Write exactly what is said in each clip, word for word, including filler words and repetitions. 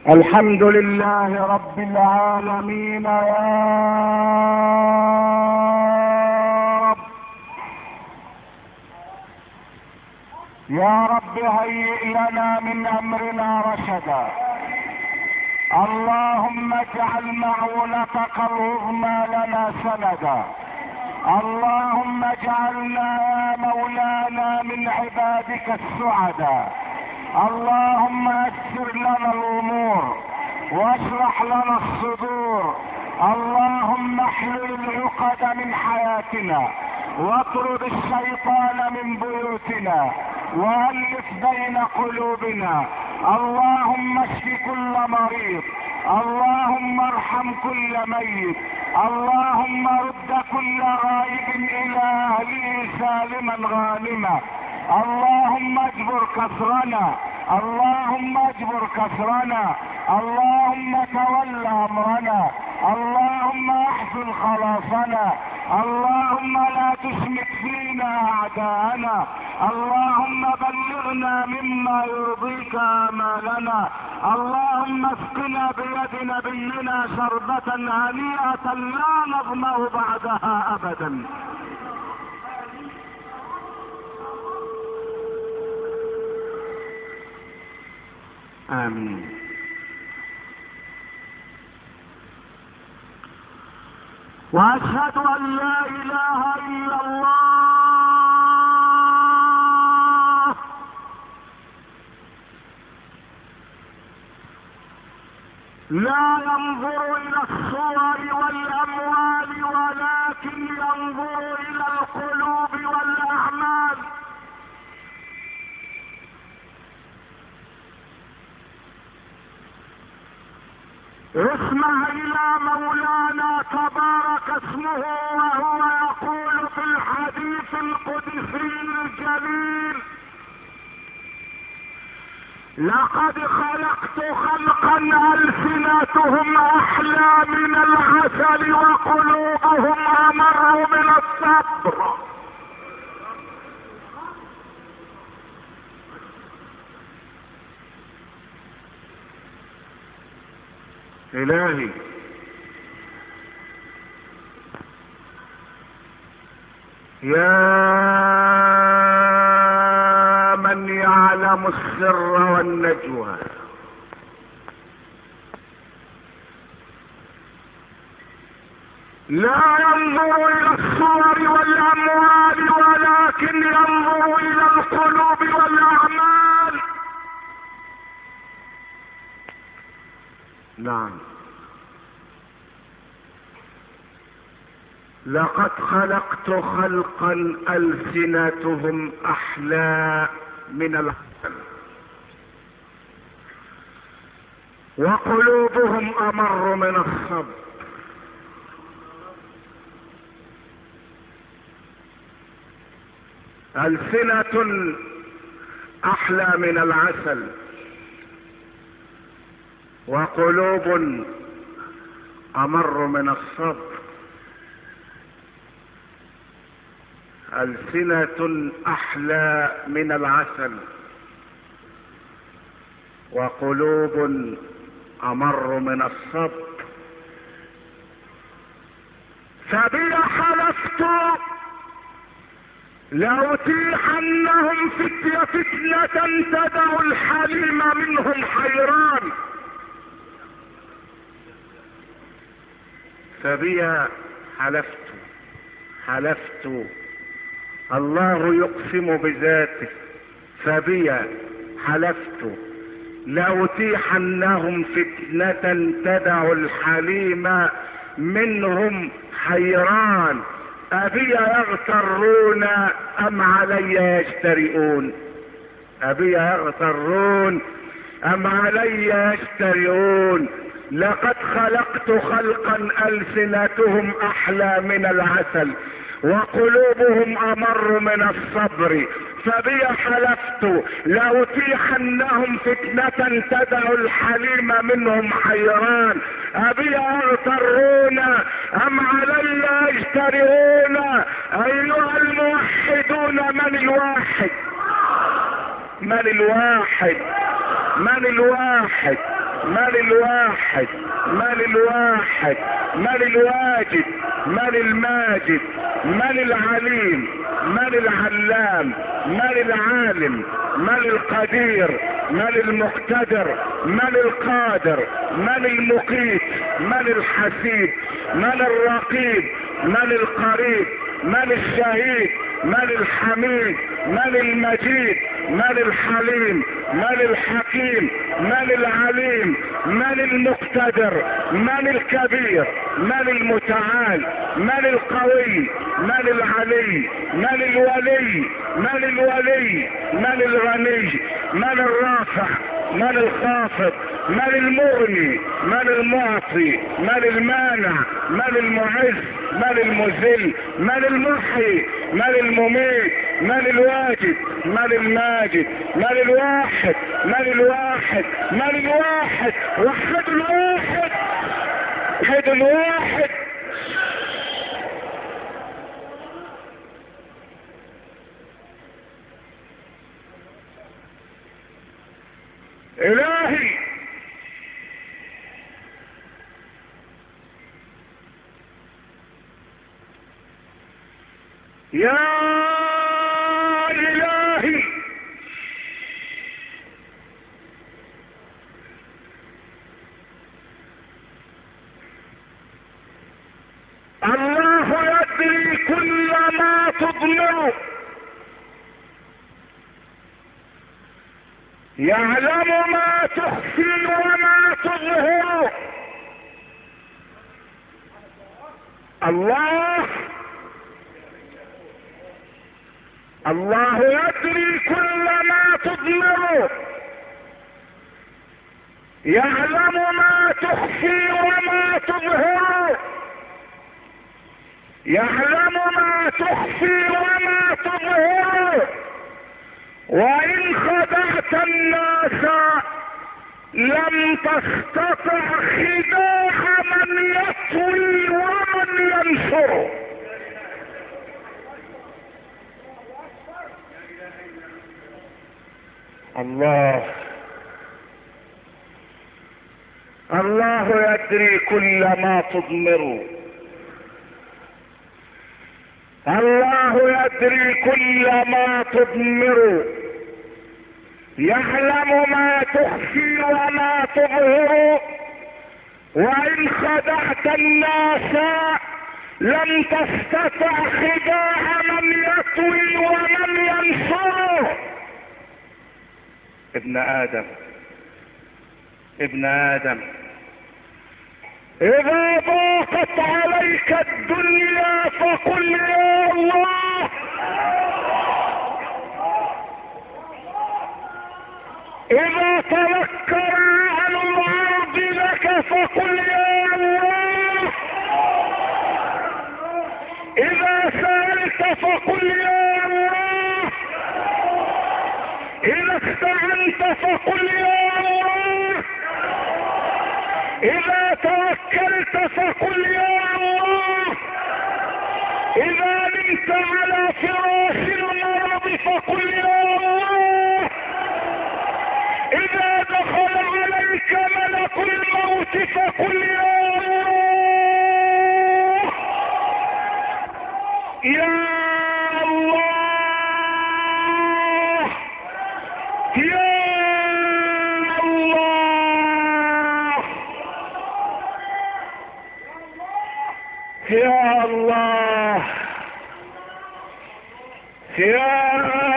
الحمد لله رب العالمين يا رب. يا رب هيئ لنا من امرنا رشدا. اللهم اجعل معونتك العظمى لنا سندا. اللهم اجعلنا يا مولانا من عبادك السعداء. اللهم يسر لنا الامور واشرح لنا الصدور. اللهم احلل العقد من حياتنا واطرد الشيطان من بيوتنا والف بين قلوبنا. اللهم اشف كل مريض. اللهم ارحم كل ميت. اللهم رد كل غائب الى اهله سالما غانما. اللهم اجبر كسرنا. اللهم اجبر كسرنا. اللهم تول امرنا. اللهم احسن خلاصنا. اللهم لا تشمت فينا اعداءنا. اللهم بلغنا مما يرضيك امالنا. اللهم اسقنا بيد نبينا شربة هنيئة لا نظمأ بعدها ابدا. آمين. وأشهد أن لا إله إلا الله. لا ينظر إلى الصور والأموال ولكن ينظر إلى القلوب والأعمال. اسمع الى مولانا تبارك اسمه وهو يقول في الحديث القدسي الجليل: لقد خلقت خلقا السنتهم احلى من العسل وقلوبهم امر من الصبر. إلهي يا من يعلم السر والنجوى، لا ينظر إلى الصور والأموال ولكن ينظر إلى القلوب والأعمال. نعم، لقد خلقت خلقا ألسنتهم أحلى من العسل وقلوبهم أمر من الصبر. ألسنة أحلى من العسل وقلوب امر من الصبر. ألسنة احلى من العسل وقلوب امر من الصبر. فبي حلفت لأتيحنهم فتية فتنة تدع الحليم منهم حيران. فبي حلفت حلفت الله يقسم بذاته. فبي حلفت لأتيحنهم فتنة تدع الحليم منهم حيران. أبي يغترون أم علي يجترئون؟ أبي يغترون أم علي يجترئون؟ لقد خلقت خلقا ألسنتهم أحلى من العسل وقلوبهم أمر من الصبر. فبي حلفت لأتيحنهم فتنة تدع الحليم منهم حيران. أبي يغترون أم علي يجترئون؟ أيها الموحدون، من الواحد؟ من الواحد؟ من الواحد؟ من الواحد من الواحد من الواجد من الماجد من العليم من العلام من العالم من القدير من المقتدر من القادر من المقيت من الحسيب من الرقيب من القريب من الشهيد من الحميد من المجيد من الحليم من الحكيم من العليم من المقتدر من الكبير من المتعال من القوي من العلي من الولي من الولي من الغني من الرافع من الخافض من المغني من المعطي من المانع من المعز من المذل من المحيي من المميت من الواجد من الماجد من الواحد من الواحد من الواحد وحد الواحد وحد الواحد. إلهي يا إلهي الله يدري كل ما تضمر، يعلم ما تخفي وما تظهر. الله الله يدري كل ما تضمر، يعلم ما تخفي وما تظهر، يعلم ما تخفي وما تظهر. وإن خدعت الناس لم تستطع خداع من يطوي ومن ينصر. الله الله يدري كل ما تضمر، الله يدري كل ما تضمر، يعلم ما تخفي وما تظهر. وإن خدعت الناس لم تستطع خداع من يطوي ومن ينصر. ابن آدم ابن آدم إذا ضاقت عليك الدنيا فقل يا الله، إذا تذكر عن العرض لك فقل يا الله، إذا سألت فقل يا الله، إذا استعنت فقل يا الله، إذا توكلت فقل يا الله، إذا نمت على فراش المرض فقل يا الله، إذا دخل عليك ملك الموت فقل يا الله، يا الله، يا يا الله، يا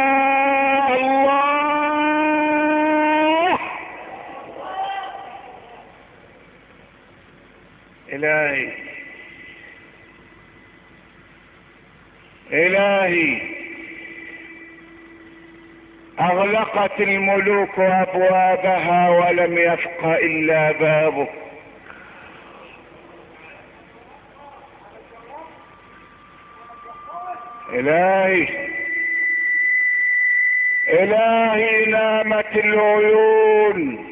الله. إلهي إلهي أغلقت الملوك أبوابها ولم يبق إلا بابك. إلهي إلهي نامت العيون،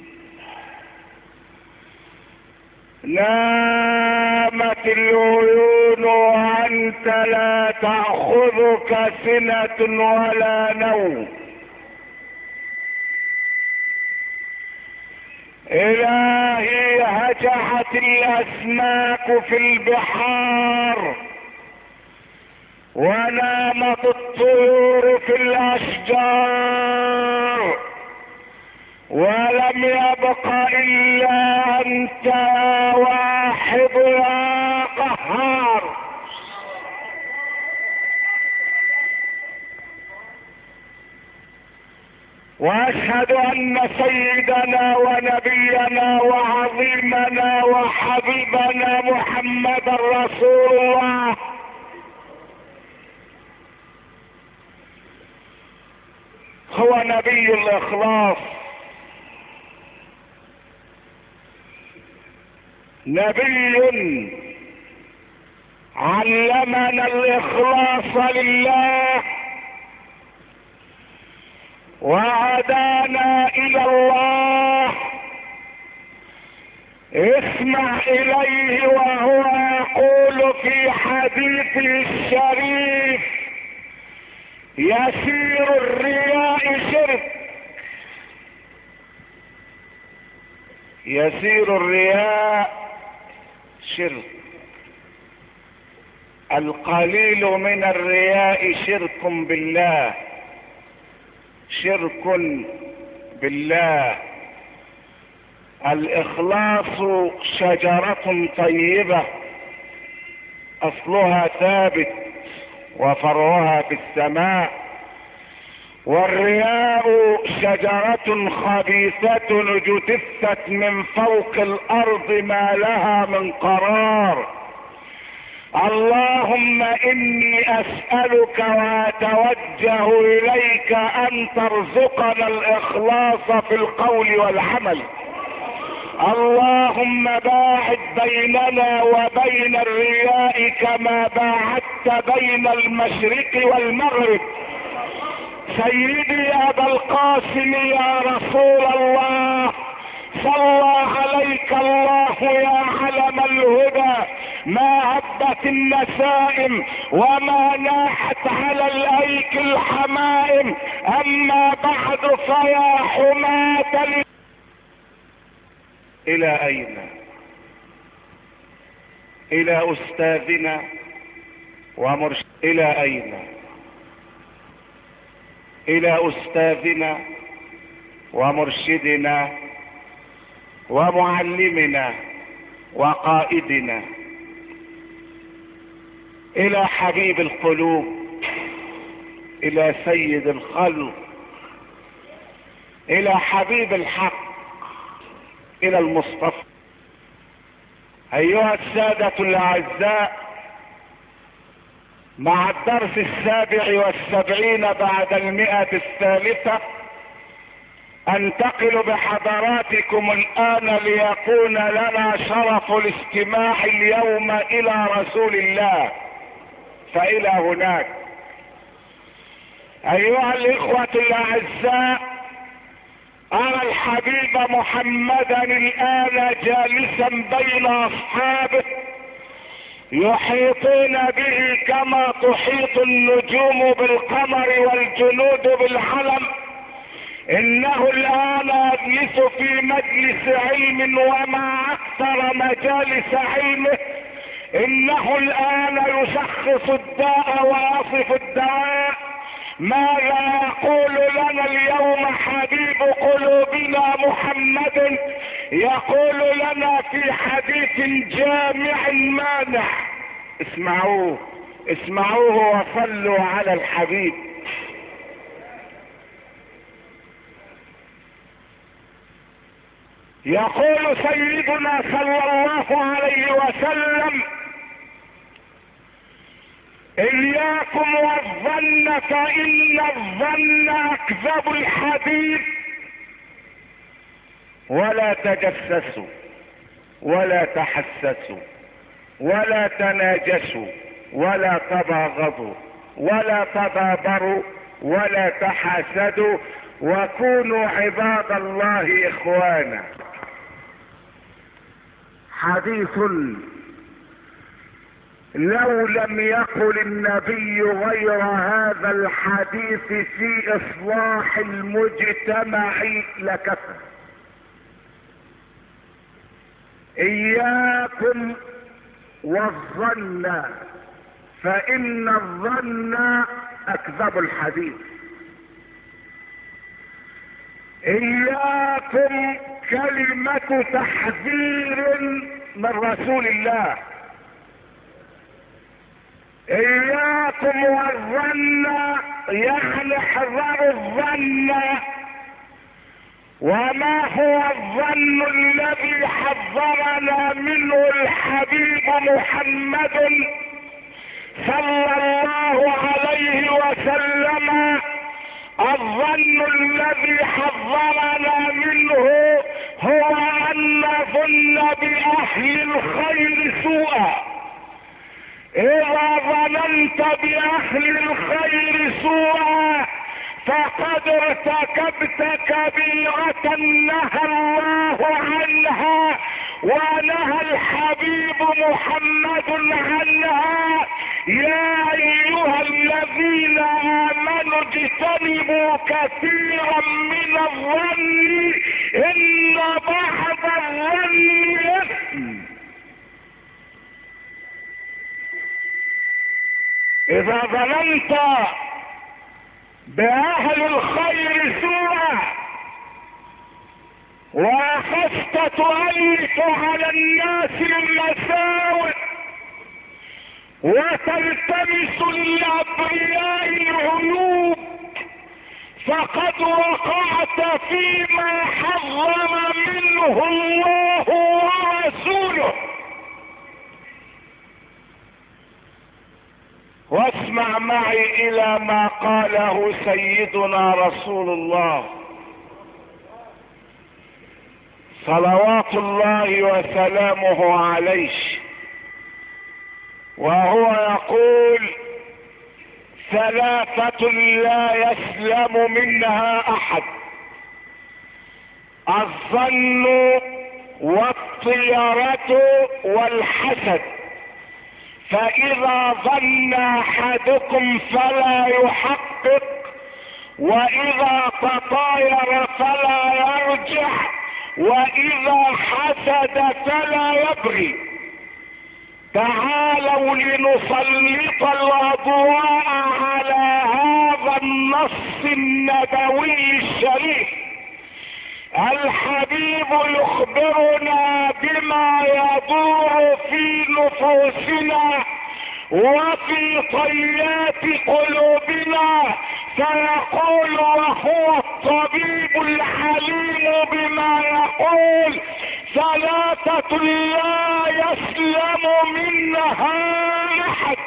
نامت العيون وأنت لا تأخذك سنة ولا نوم. الهي هجعت الاسماك في البحار ونامت الطيور في الاشجار ولم يبق الا انت يا واحد يا قهار. واشهد ان سيدنا ونبينا وعظيمنا وحبيبنا محمد رسول الله هو نبي الاخلاص، نبي علمنا الاخلاص لله وهدانا الى الله. اسمع اليه وهو يقول في حديثه الشريف: يسير الرياء شرك، يسير الرياء شرك، القليل من الرياء شرك بالله، شرك بالله. الاخلاص شجرة طيبة اصلها ثابت وفرعها في السماء، والرياء شجرة خبيثة اجتثت من فوق الارض ما لها من قرار. اللهم اني اسألك واتوجه اليك ان ترزقنا الاخلاص في القول والعمل. اللهم باعد بيننا وبين الرياء كما باعدت بين المشرق والمغرب. سيدي ابا القاسم يا رسول الله، صلى عليك الله يا علم الهدى، ما هبت النسائم وما ناحت على الايك الحمائم. اما بعد فيا حماة ل... الى اين؟ الى استاذنا ومرشد. الى اين؟ الى استاذنا ومرشدنا ومعلمنا وقائدنا، الى حبيب القلوب، الى سيد الخلق، الى حبيب الحق، الى المصطفى. ايها السادة الاعزاء، مع الدرس السابع والسبعين بعد المئة الثالثة انتقل بحضراتكم الان ليكون لنا شرف الاستماع اليوم الى رسول الله. فالى هناك ايها الاخوة الاعزاء، ارى الحبيب محمدا الان جالسا بين اصحابه يحيطون به كما تحيط النجوم بالقمر والجنود بالعلم. انه الان يجلس في مجلس علم وما اكثر مجالس علمه. انه الان يشخص الداء ويصف الدواء. ماذا يقول لنا اليوم حبيب قلوبنا محمد؟ يقول لنا في حديث جامع مانع. اسمعوه اسمعوه وصلوا على الحبيب. يقول سيدنا صلى الله عليه وسلم: إياكم والظن فإن الظن أكذب الحديث، ولا تجسسوا ولا تحسسوا ولا تناجسوا ولا تباغضوا ولا تدابروا ولا تحاسدوا وكونوا عباد الله إخوانا. حديث لو لم يقل النبي غير هذا الحديث في اصلاح المجتمع لكفى. اياكم والظن فان الظن اكذب الحديث. اياكم كلمة تحذير من رسول الله. اياكم والظن يعني احذروا الظن. وما هو الظن الذي حذرنا منه الحبيب محمد صلى الله عليه وسلم؟ الظن الذي حذرنا منه هو ان نظن باهل الخير سوءا. اذا ظننت باهل الخير سوءا فقد ارتكبت كبيرة نهى الله عنها ونهى الحبيب محمد عنها. يا ايها الذين امنوا اجتنبوا كثيرا من الظن ان بعض الظن اثم. اذا ظننت باهل الخير سوءا واخذت تؤلف على الناس المساوئ وتلتمس للابرياء العيوب فقد وقعت فيما حرم منه الله ورسوله. واسمع معي الى ما قاله سيدنا رسول الله صلوات الله وسلامه عليه، وهو يقول: ثلاثة لا يسلم منها احد: الظن والطيرة والحسد. فاذا ظن احدكم فلا يحقق، واذا تطاير فلا يرجع، واذا حسد فلا يبغي. تعالوا لنسلط الاضواء على هذا النص النبوي الشريف. الحبيب يخبرنا بما يدور في نفوسنا وفي طيات قلوبنا، فيقول وهو الطبيب العليم بما يقول: ثلاثة لا يسلم منها احد.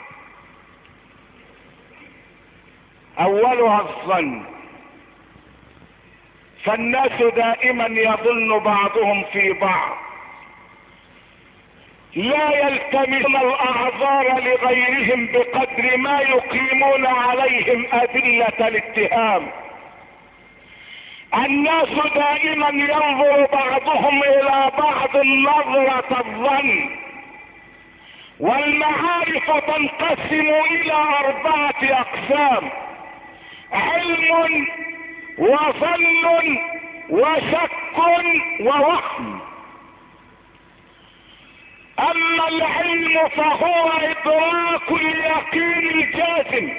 اولها الظن. فالناس دائما يظن بعضهم في بعض، لا يلتمسون الاعذار لغيرهم بقدر ما يقيمون عليهم ادلة الاتهام. الناس دائما ينظر بعضهم الى بعض نظرة الظن. والمعارف تنقسم الى اربعة اقسام: علم وظن وشك ووهم. اما العلم فهو ادراك اليقين الجازم،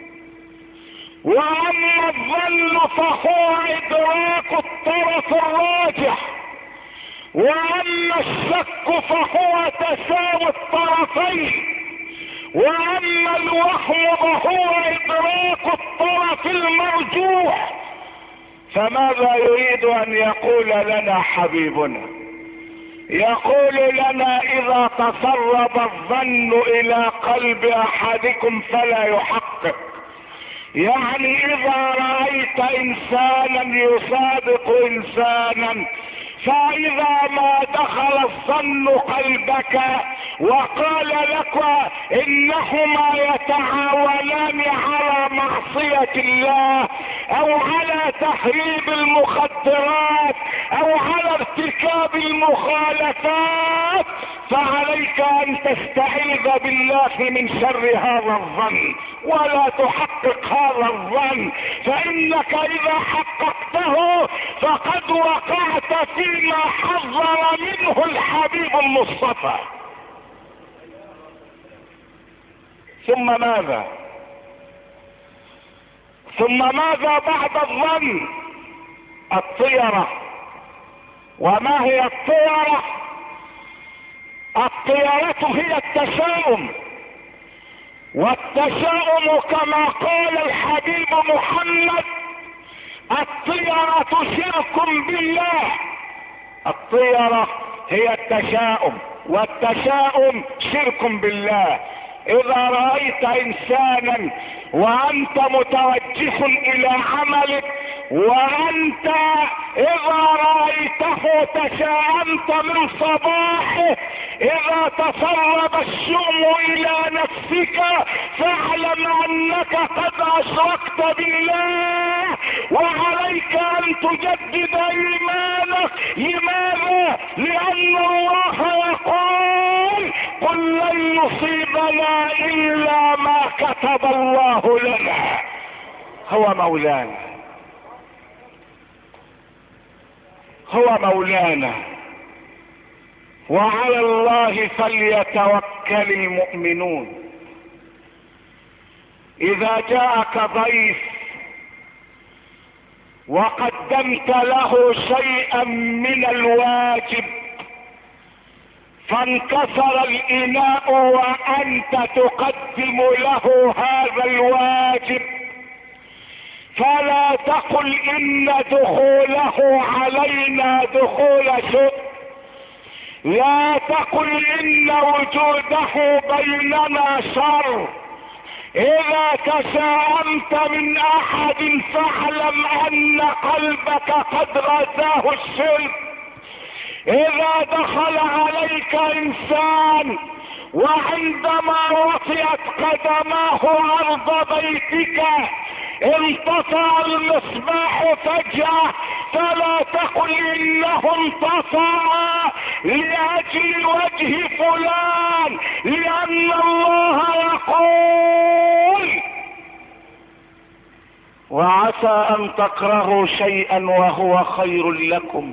واما الظن فهو ادراك الطرف الراجح، واما الشك فهو تساوي الطرفين، واما الوهم فهو ادراك الطرف المرجوح. فماذا يريد ان يقول لنا حبيبنا؟ يقول لنا: اذا تسرب الظن الى قلب احدكم فلا يحقق. يعني اذا رأيت انسانا يصادق انسانا، فاذا ما دخل الظن قلبك وقال لك انهما يتعاونان على معصية الله او على تحريم المخدرات او على ارتكاب المخالفات فعليك ان تستعيذ بالله من شر هذا الظن ولا تحقق هذا الظن، فانك اذا حققته فقد وقعت فيما حذر منه الحبيب المصطفى. ثم ماذا ثم ماذا بعد الظن؟ الطيرة. وما هي الطيرة؟ الطيرة هي التشاؤم، والتشاؤم كما قال الحبيب محمد الطيرة شرك بالله. الطيرة هي التشاؤم، والتشاؤم شرك بالله. اذا رأيت انسانا وانت متوجه الى عملك، وانت اذا رأيته تشاءمت من صباحه، اذا تسرب الشؤم الى نفسك فاعلم انك قد اشركت بالله، وعليك ان تجدد ايمانك. لماذا؟ لان الله يقول قل لن يصيبنا الا ما كتب الله لنا. هو مولانا، هو مولانا، وعلى الله فليتوكل المؤمنون. اذا جاءك ضيف وقدمت له شيئا من الواجب فانكسر الاناء وانت تقدم له هذا الواجب، فلا تقل ان دخوله علينا دخول شؤم، لا تقل ان وجوده بيننا شر. اذا تشاءمت من احد فاعلم ان قلبك قد غزاه الشرك. اذا دخل عليك انسان وعندما وطئت قدماه ارض بيتك انطفأ المصباح فجأة، فلا تقل انه انطفأ لاجل وجه فلان، لان الله يقول وعسى ان تكرهوا شيئا وهو خير لكم،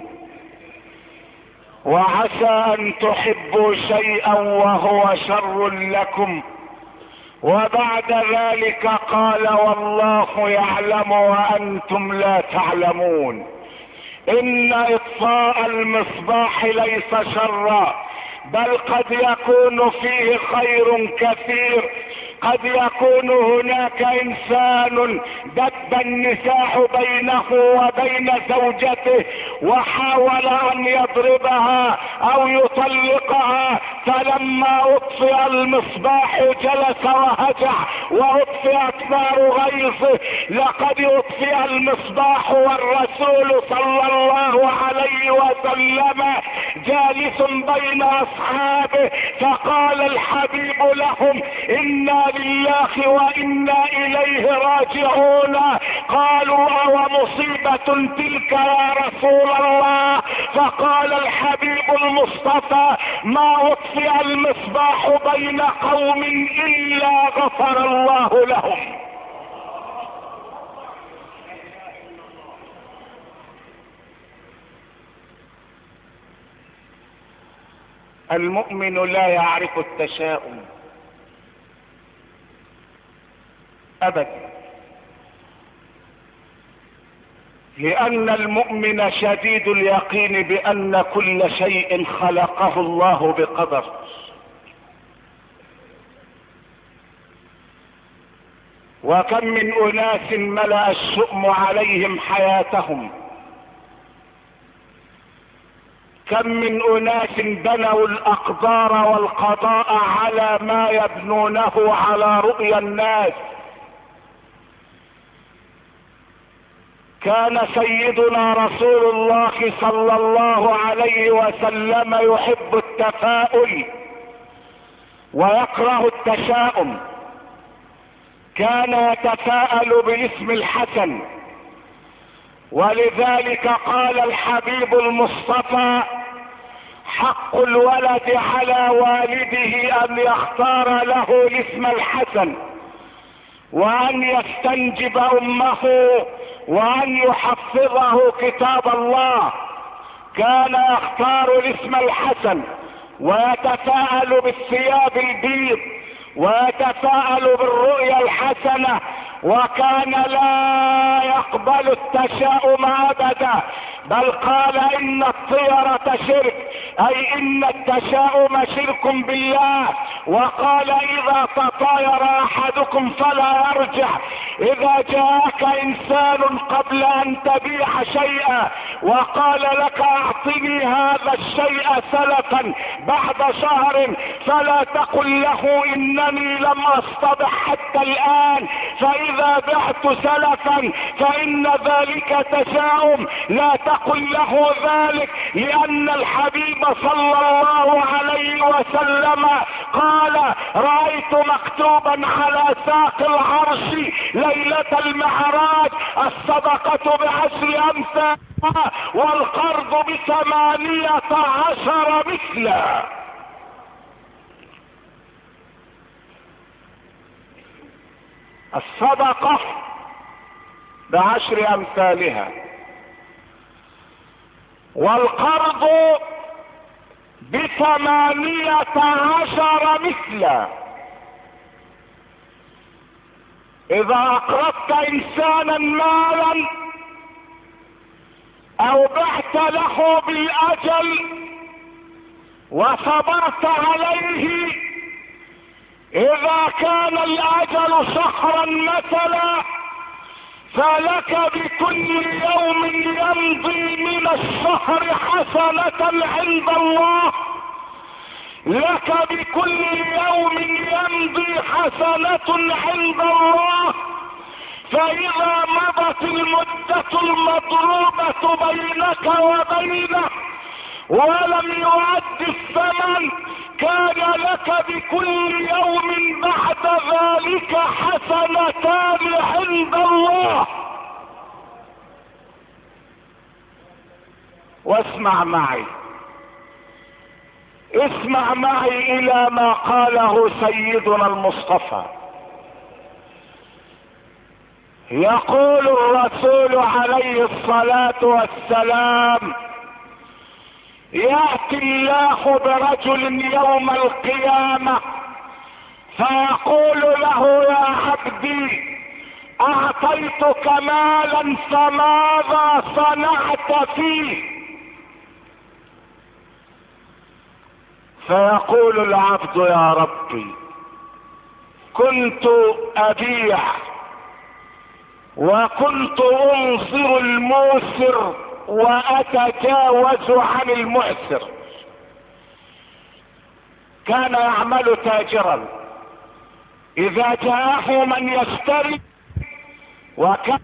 وعسى ان تحبوا شيئا وهو شر لكم. وبعد ذلك قال والله يعلم وانتم لا تعلمون. ان اطفاء المصباح ليس شرا، بل قد يكون فيه خير كثير. قد يكون هناك انسان دب النزاع بينه وبين زوجته وحاول ان يضربها او يطلقها، فلما اطفئ المصباح جلس وهجع واطفئت نار غيظه. لقد اطفئ المصباح والرسول صلى الله عليه وسلم جالس بين اصحابه، فقال الحبيب لهم انا لله وانا اليه راجعون. قالوا او مصيبة تلك يا رسول الله؟ فقال الحبيب المصطفى ما اطفئ المصباح بين قوم الا غفر الله لهم. المؤمن لا يعرف التشاؤم ابدا، لان المؤمن شديد اليقين بان كل شيء خلقه الله بقدر. وكم من اناس ملأ الشؤم عليهم حياتهم، كم من اناس بنوا الاقدار والقضاء على ما يبنونه على رؤيا الناس. كان سيدنا رسول الله صلى الله عليه وسلم يحب التفاؤل ويكره التشاؤم. كان يتفاءل بالاسم الحسن ولذلك قال الحبيب المصطفى: حق الولد على والده ان يختار له الاسم الحسن، وان يستنجب امه، وان يحفظه كتاب الله. كان يختار الاسم الحسن، ويتفاءل بالثياب البيض، ويتفاءل بالرؤيا الحسنة، وكان لا يقبل التشاؤم ابدا، بل قال ان الطيرة شرك، اي ان التشاؤم شرك بالله. وقال: اذا تطاير احدكم فلا يرجع. اذا جاءك انسان قبل ان تبيع شيئا وقال لك: اعطني هذا الشيء سلفا بعد شهر، فلا تقل له: انني لم اصطبح حتى الان، فاذا بعت سلفا فان ذلك تشاؤم. لا تقل له ذلك، لان الحبيب صلى الله عليه وسلم قال: رأيت مكتوبا على ساق العرش ليلة المعراج: الصدقة بعشر امثالها والقرض بثمانية عشر مثلا. الصدقة بعشر امثالها، والقرض بثمانية عشر مثلا. اذا اقرضت انسانا مالا او بعت له بالاجل وصبرت عليه، اذا كان الاجل شهرا مثلا، فلك بكل يوم يمضي من الشهر حسنة عند الله، لك بكل يوم يمضي حسنة عند الله. فإذا مضت المدة المضروبة بينك وبينه ولم يؤد الثمن، كان لك بكل يوم بعد ذلك حسنتان عند الله. واسمع معي، اسمع معي الى ما قاله سيدنا المصطفى. يقول الرسول عليه الصلاة والسلام: يأتي الله برجل يوم القيامة فيقول له: يا عبدي، اعطيتك مالا فماذا صنعت فيه؟ فيقول العبد: يا ربي، كنت ابيع وكنت انصر الموسر واتجاوز عن المعسر. كان يعمل تاجرا، اذا جاءه من يشتري وكان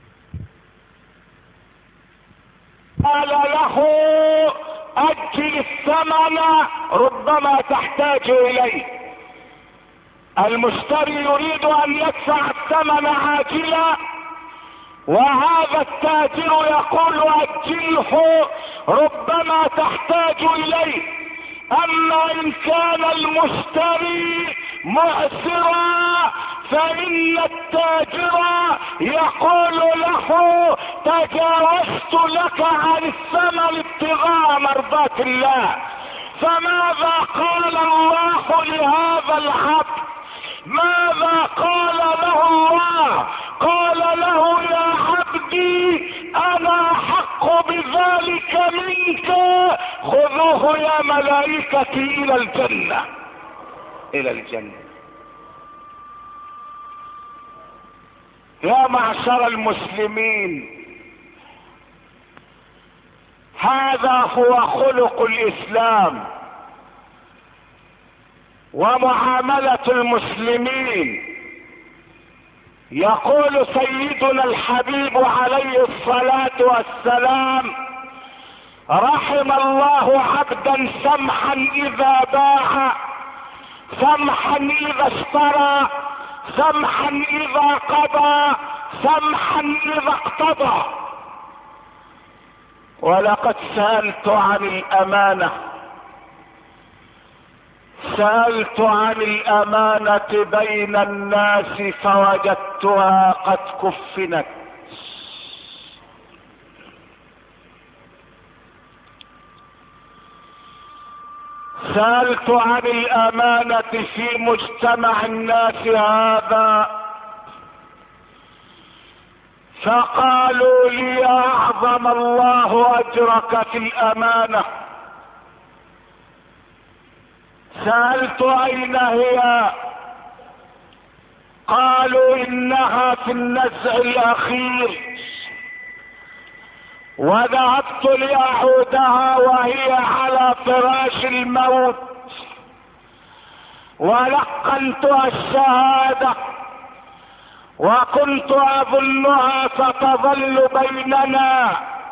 قال له: اجل الثمن ربما تحتاج اليه. المشتري يريد ان يدفع الثمن عاجلا، وهذا التاجر يقول: اجله ربما تحتاج اليه. اما ان كان المشتري معسرا فان التاجر يقول له: تجاوزت لك عن الثمن ابتغاء مرضات الله. فماذا قال الله لهذا العبد؟ ماذا قال له الله؟ قال له: يا عبدي، انا احق بذلك منك، خذوه يا ملائكتي الى الجنة، الى الجنة. يا معشر المسلمين، هذا هو خلق الاسلام ومعاملة المسلمين. يقول سيدنا الحبيب عليه الصلاة والسلام: رحم الله عبدا سمحا اذا باع، سمحا اذا اشترى، سمحا اذا قضى، سمحا اذا اقتضى. ولقد سألت عن الامانة، سألت عن الامانة بين الناس فوجدتها قد كفنت. سألت عن الامانة في مجتمع الناس هذا فقالوا لي اعظم الله اجرك في الامانة. سألت اين هي؟ قالوا انها في النزع الاخير، وذهبت لاعودها وهي على فراش الموت، ولقنتها الشهادة وكنت اظنها ستظل بيننا،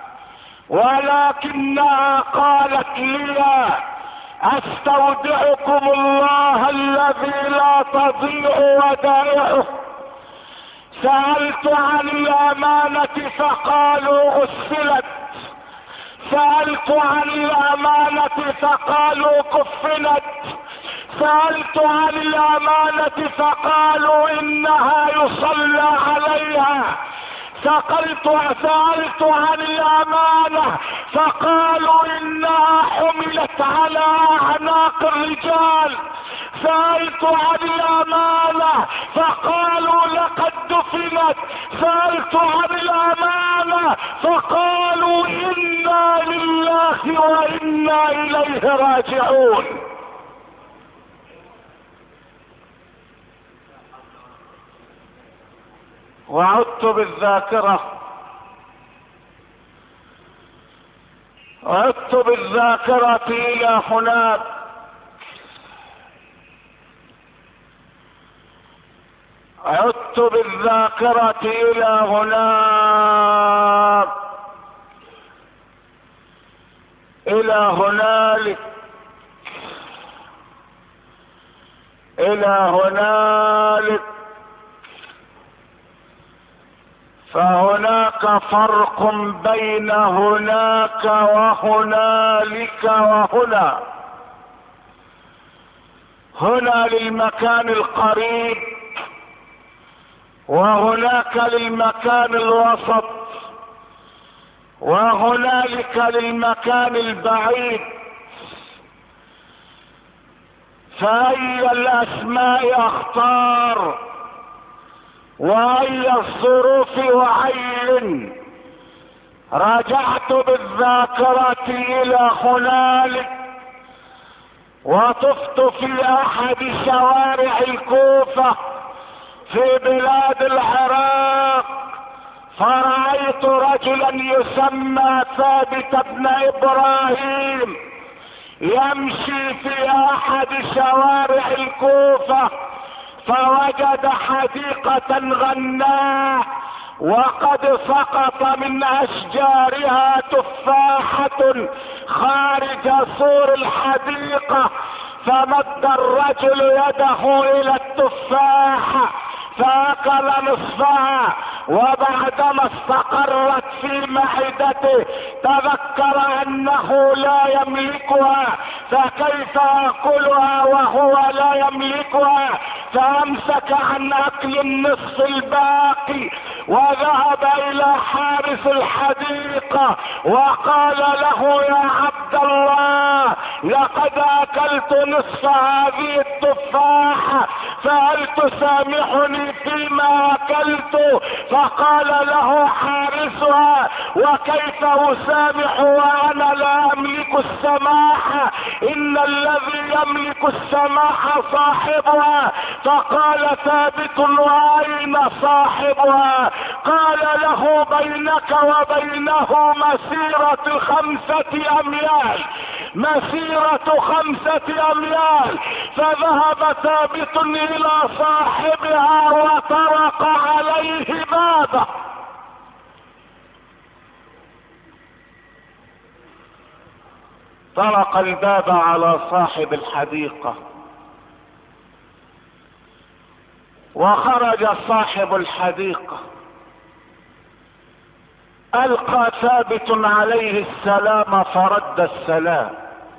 ولكنها قالت لي استودعكم الله الذي لا تضيع ودائعه. سألت عن الامانة فقالوا غسلت، سألت عن الامانة فقالوا كفنت، سألت عن الامانة فقالوا انها يصلى عليها، سألت سألت عن الامانة فقالوا انها حملت على اعناق الرجال، سألت عن الامانة فقالوا لقد دفنت، سألت عن الامانة فقالوا انا لله وانا اليه راجعون. وعدت بالذاكرة، عدت بالذاكرة الى هناك، عدت بالذاكرة الى هناك، الى هنالك، الى هنالك. فهناك فرق بين هناك وهنالك وهنا. هنا للمكان القريب، وهناك للمكان الوسط، وهنالك للمكان البعيد. فأي الأسماء أختار وأي الظروف وعين؟ رجعت بالذاكرة إلى هنالك، وطفت في أحد شوارع الكوفة في بلاد العراق، فرأيت رجلا يسمى ثابت بن إبراهيم يمشي في أحد شوارع الكوفة، فوجد حديقة غناء وقد سقط من اشجارها تفاحة خارج سور الحديقة، فمد الرجل يده الى التفاحة فاكل نصفها، وبعدما استقرت في معدته تذكر انه لا يملكها، فكيف ياكلها وهو لا يملكها؟ فامسك عن اكل النصف الباقي وذهب الى حارس الحديقة وقال له يا عبد الله لقد اكلت نصف هذه التفاحة، فهل تسامحني فيما اكلت؟ فقال له حارسها وكيف اسامح وانا لا املك السماح؟ ان الذي يملك السماح صاحبها. فقال ثابت واين صاحبها؟ قال له بينك وبينه مسيرة خمسة اميال، مسيرة خمسة اميال. فذهب ثابت الى صاحبها وطرق عليه بابه، طرق الباب على صاحب الحديقة، وخرج صاحب الحديقة القى ثابت عليه السلام فرد السلام.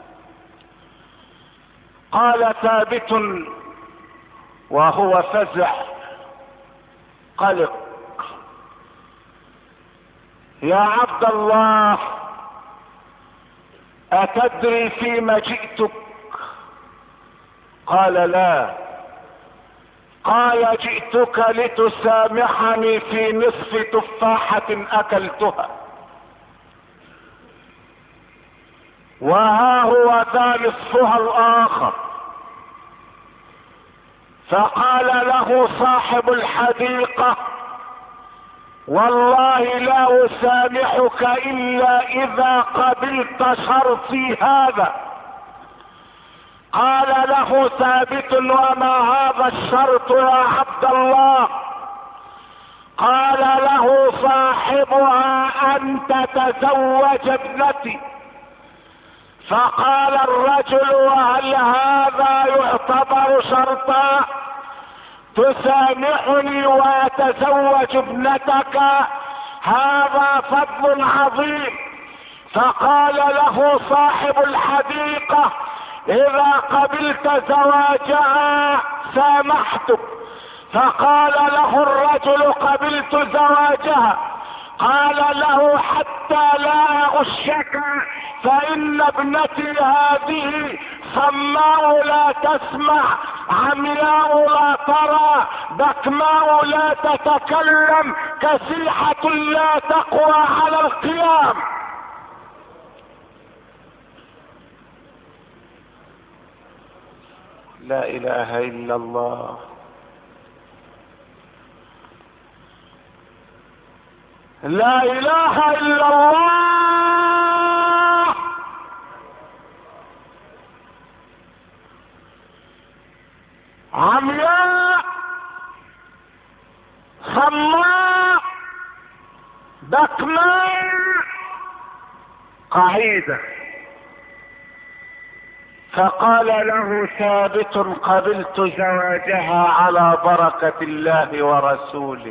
قال ثابت وهو فزع قلق: يا عبد الله، اتدري فيما جئتك؟ قال: لا. قال: جئتك لتسامحني في نصف تفاحة اكلتها، وها هو ذا نصفها الاخر. فقال له صاحب الحديقة: والله لا اسامحك الا اذا قبلت شرطي هذا. قال له ثابت: وما هذا الشرط يا عبد الله؟ قال له صاحبها: ان تتزوج ابنتي. فقال الرجل: وهل هذا يعتبر شرطا؟ تسامحني واتزوج ابنتك؟ هذا فضل عظيم. فقال له صاحب الحديقة: اذا قبلت زواجها سامحتك. فقال له الرجل: قبلت زواجها. قال له: حتى لا اغشك، فان ابنتي هذه صماء لا تسمع، عمياء لا ترى، بكماء لا تتكلم، كسيحة لا تقوى على القيام. لا اله الا الله. لا اله الا الله. عمياء صماء بكماء، قعيدة. فقال له ثابت: قبلت زواجها على بركة الله ورسوله.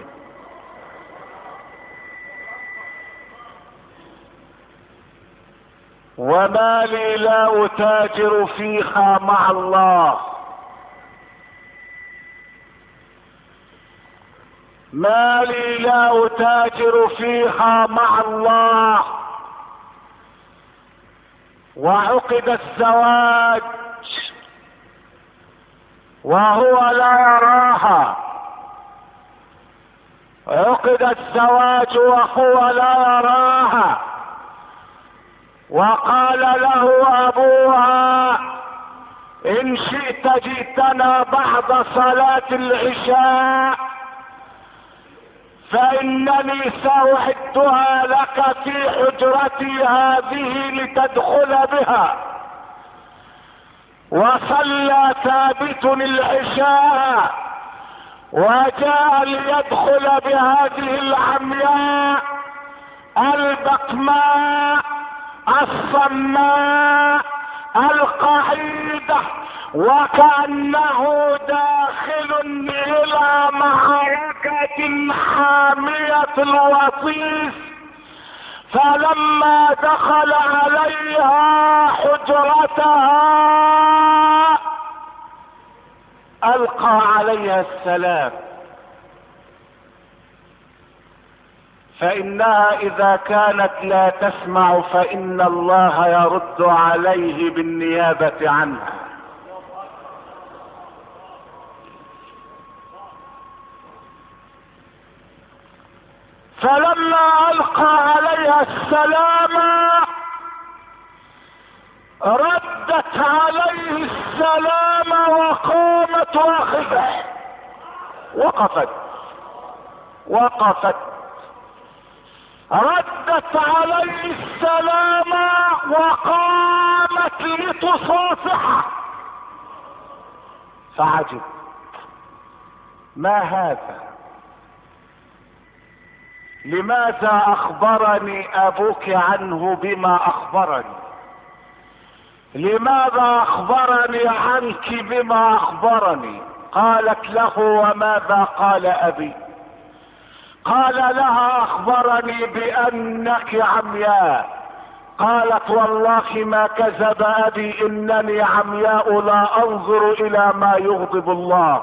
وما لي لا اتاجر فيها مع الله، ما لي لا اتاجر فيها مع الله. وعقد الزواج وهو لا يراها، عقد الزواج وهو لا يراها. وقال له ابوها: ان شئت جئتنا بعد صلاة العشاء، فانني ساعدها لك في حجرتي هذه لتدخل بها. وصلى ثابت العشاء وجاء ليدخل بهذه العمياء البكماء الصماء القعيدة، وكأنه داخل الى معركة حامية الوطيس. فلما دخل عليها حجرتها القى عليها السلام، فانها اذا كانت لا تسمع فان الله يرد عليه بالنيابة عنها. فلما القى عليها السلام ردت عليه السلام وقامت واقفة، وقفت وقفت ردت عليه السلام وقامت لتصافحه. فعجب: ما هذا؟ لماذا اخبرني ابوك عنه بما اخبرني؟ لماذا اخبرني عنك بما اخبرني؟ قالت له: وماذا قال ابي؟ قال لها اخبرني بانك عمياء. قالت والله ما كذب ابي، انني عمياء لا انظر الى ما يغضب الله.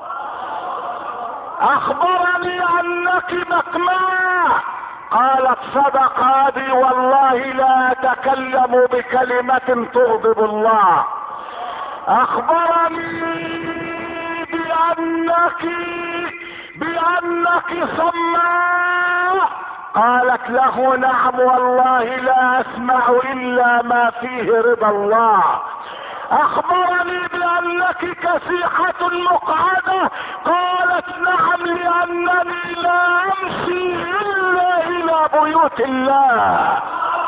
اخبرني انك مكماء. قالت صدق ابي، والله لا اتكلم بكلمة تغضب الله. اخبرني بانك بانك صماء. قالت له نعم، والله لا اسمع الا ما فيه رضا الله. اخبرني بانك كسيحة مقعدة. قالت نعم، لانني لا امشي الا الى بيوت الله،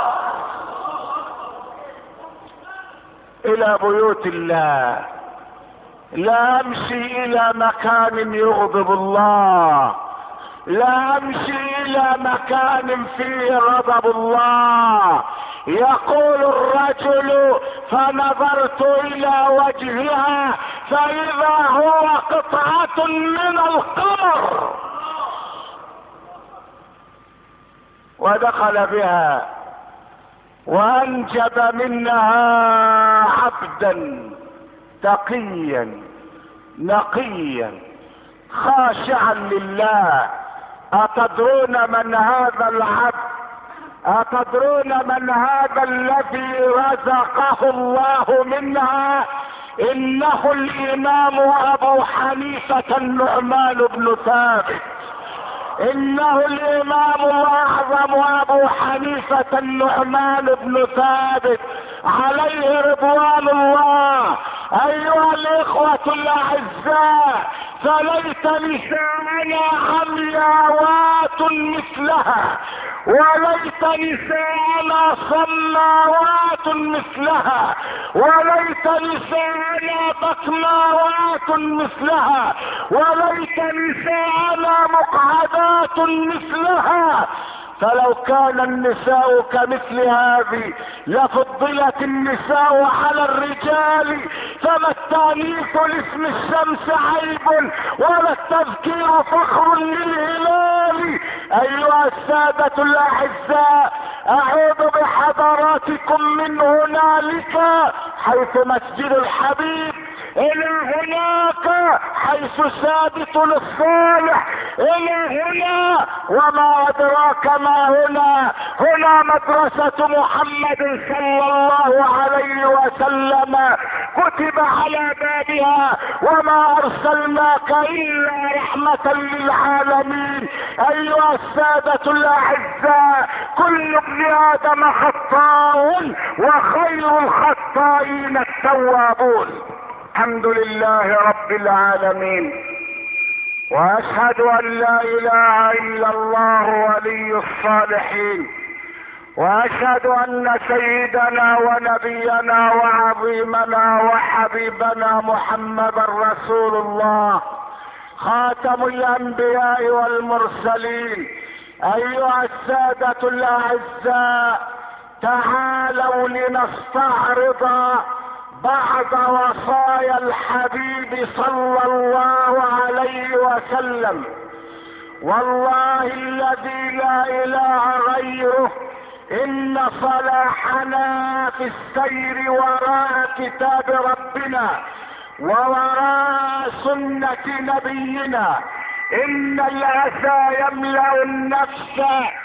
الى بيوت الله، لا امشي الى مكان يغضب الله، لا امشي الى مكان فيه غضب الله. يقول الرجل فنظرت الى وجهها فاذا هو قطعة من القمر، ودخل بها وانجب منها عبدا تقيا نقيا خاشعا لله. اتدرون من هذا العبد؟ اتدرون من هذا الذي رزقه الله منها؟ انه الامام ابو حنيفة النعمان بن ثابت. انه الامام الاعظم ابو حنيفة النعمان بن ثابت عليه رضوان الله. ايها الاخوة الاعزاء، فليت نساءنا عمياوات مثلها، وليت نساءنا صماوات مثلها، وليت نساءنا بكماوات مثلها، وليت نساءنا مقعدات مثلها. فلو كان النساء كمثل هذه لفضلت النساء على الرجال. فما التانيث لاسم الشمس عيب، ولا التذكير فخر للهلال. ايها السادة الاعزاء، اعود بحضراتكم من هنالك حيث مسجد الحبيب الى هناك حيث ثابت للصالح، الى هنا وما ادراك ما هنا. هنا مدرسة محمد صلى الله عليه وسلم كتب على بابها وما ارسلناك الا رحمة للعالمين. ايها السادة الاعزاء، كل ابن ادم خطاء وخير الخطائين التوابون. الحمد لله رب العالمين، واشهد ان لا اله الا الله ولي الصالحين، واشهد ان سيدنا ونبينا وعظيمنا وحبيبنا محمدا رسول الله خاتم الانبياء والمرسلين. ايها السادة الاعزاء، تعالوا لنستعرض بعض وصايا الحبيب صلى الله عليه وسلم. والله الذي لا اله غيره، ان صلاحنا في السير وراء كتاب ربنا ووراء سنة نبينا. ان الاسى يملأ النفس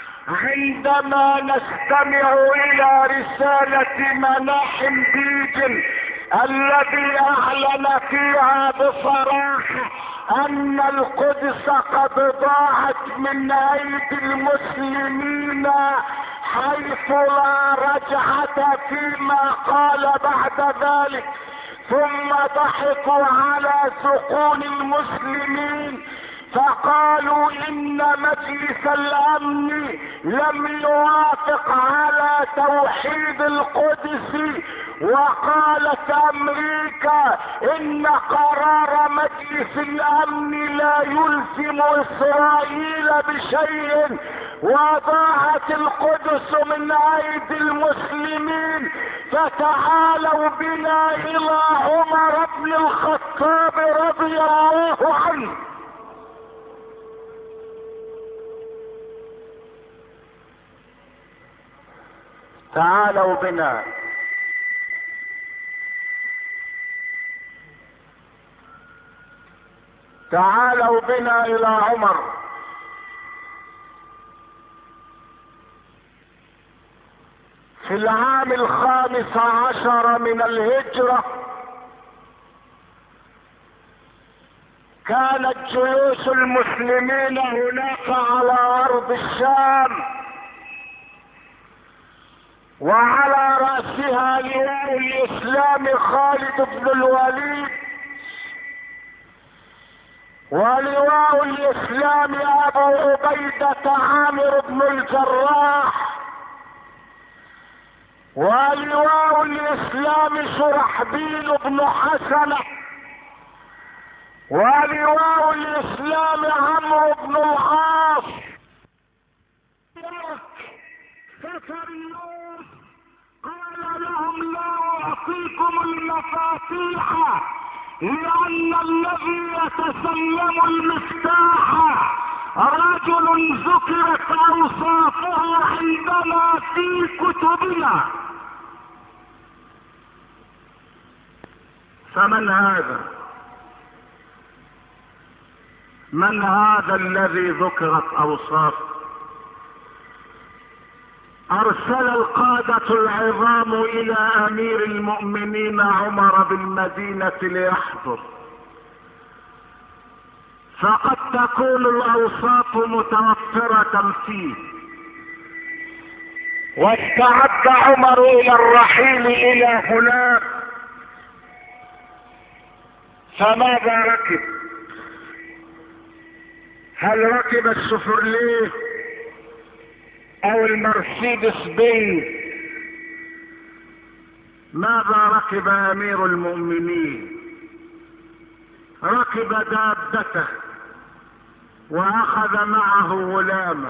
عندما نستمع الى رسالة مناحم بيجن الذي اعلن فيها بصراحة ان القدس قد ضاعت من ايدي المسلمين، حيث لا رجعة فيما قال بعد ذلك. ثم ضحكوا على سقون المسلمين فقالوا ان مجلس الامن لم يوافق على توحيد القدس، وقالت امريكا ان قرار مجلس الامن لا يلزم اسرائيل بشيء، وضاعت القدس من ايدي المسلمين. فتعالوا بنا الى عمر بن الخطاب رضي الله عنه. تعالوا بنا تعالوا بنا الى عمر في العام الخامس عشر من الهجرة. كانت جيوش المسلمين هناك على ارض الشام، وعلى رأسها لواء الاسلام خالد بن الوليد، ولواء الاسلام ابو عبيدة عامر بن الجراح، ولواء الاسلام شرحبيل بن حسنة، ولواء الاسلام عمرو بن العاص. سفر يوسف قال لهم لا اعطيكم المفاتيح، لان الذي يتسلم المفتاح رجل ذكرت اوصافه عندنا في كتبنا. فمن هذا؟ من هذا الذي ذكرت اوصافه؟ ارسل القادة العظام الى امير المؤمنين عمر بالمدينة ليحضر، فقد تكون الاوصاف متوفرة فيه. واستعد عمر الى الرحيل الى هناك، فماذا ركب؟ هل ركب الشفرليه او المرسيدس بنز؟ ماذا ركب امير المؤمنين؟ ركب دابته واخذ معه غلامه،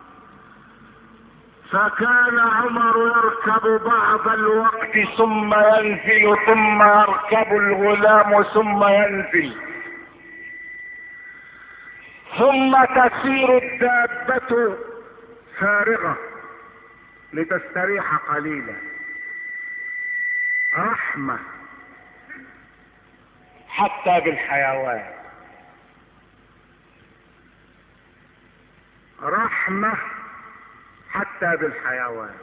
فكان عمر يركب بعض الوقت ثم ينزل، ثم يركب الغلام ثم ينزل، ثم تسير الدابة فارغة لتستريح قليلا. رحمة حتى بالحيوان، رحمة حتى بالحيوان.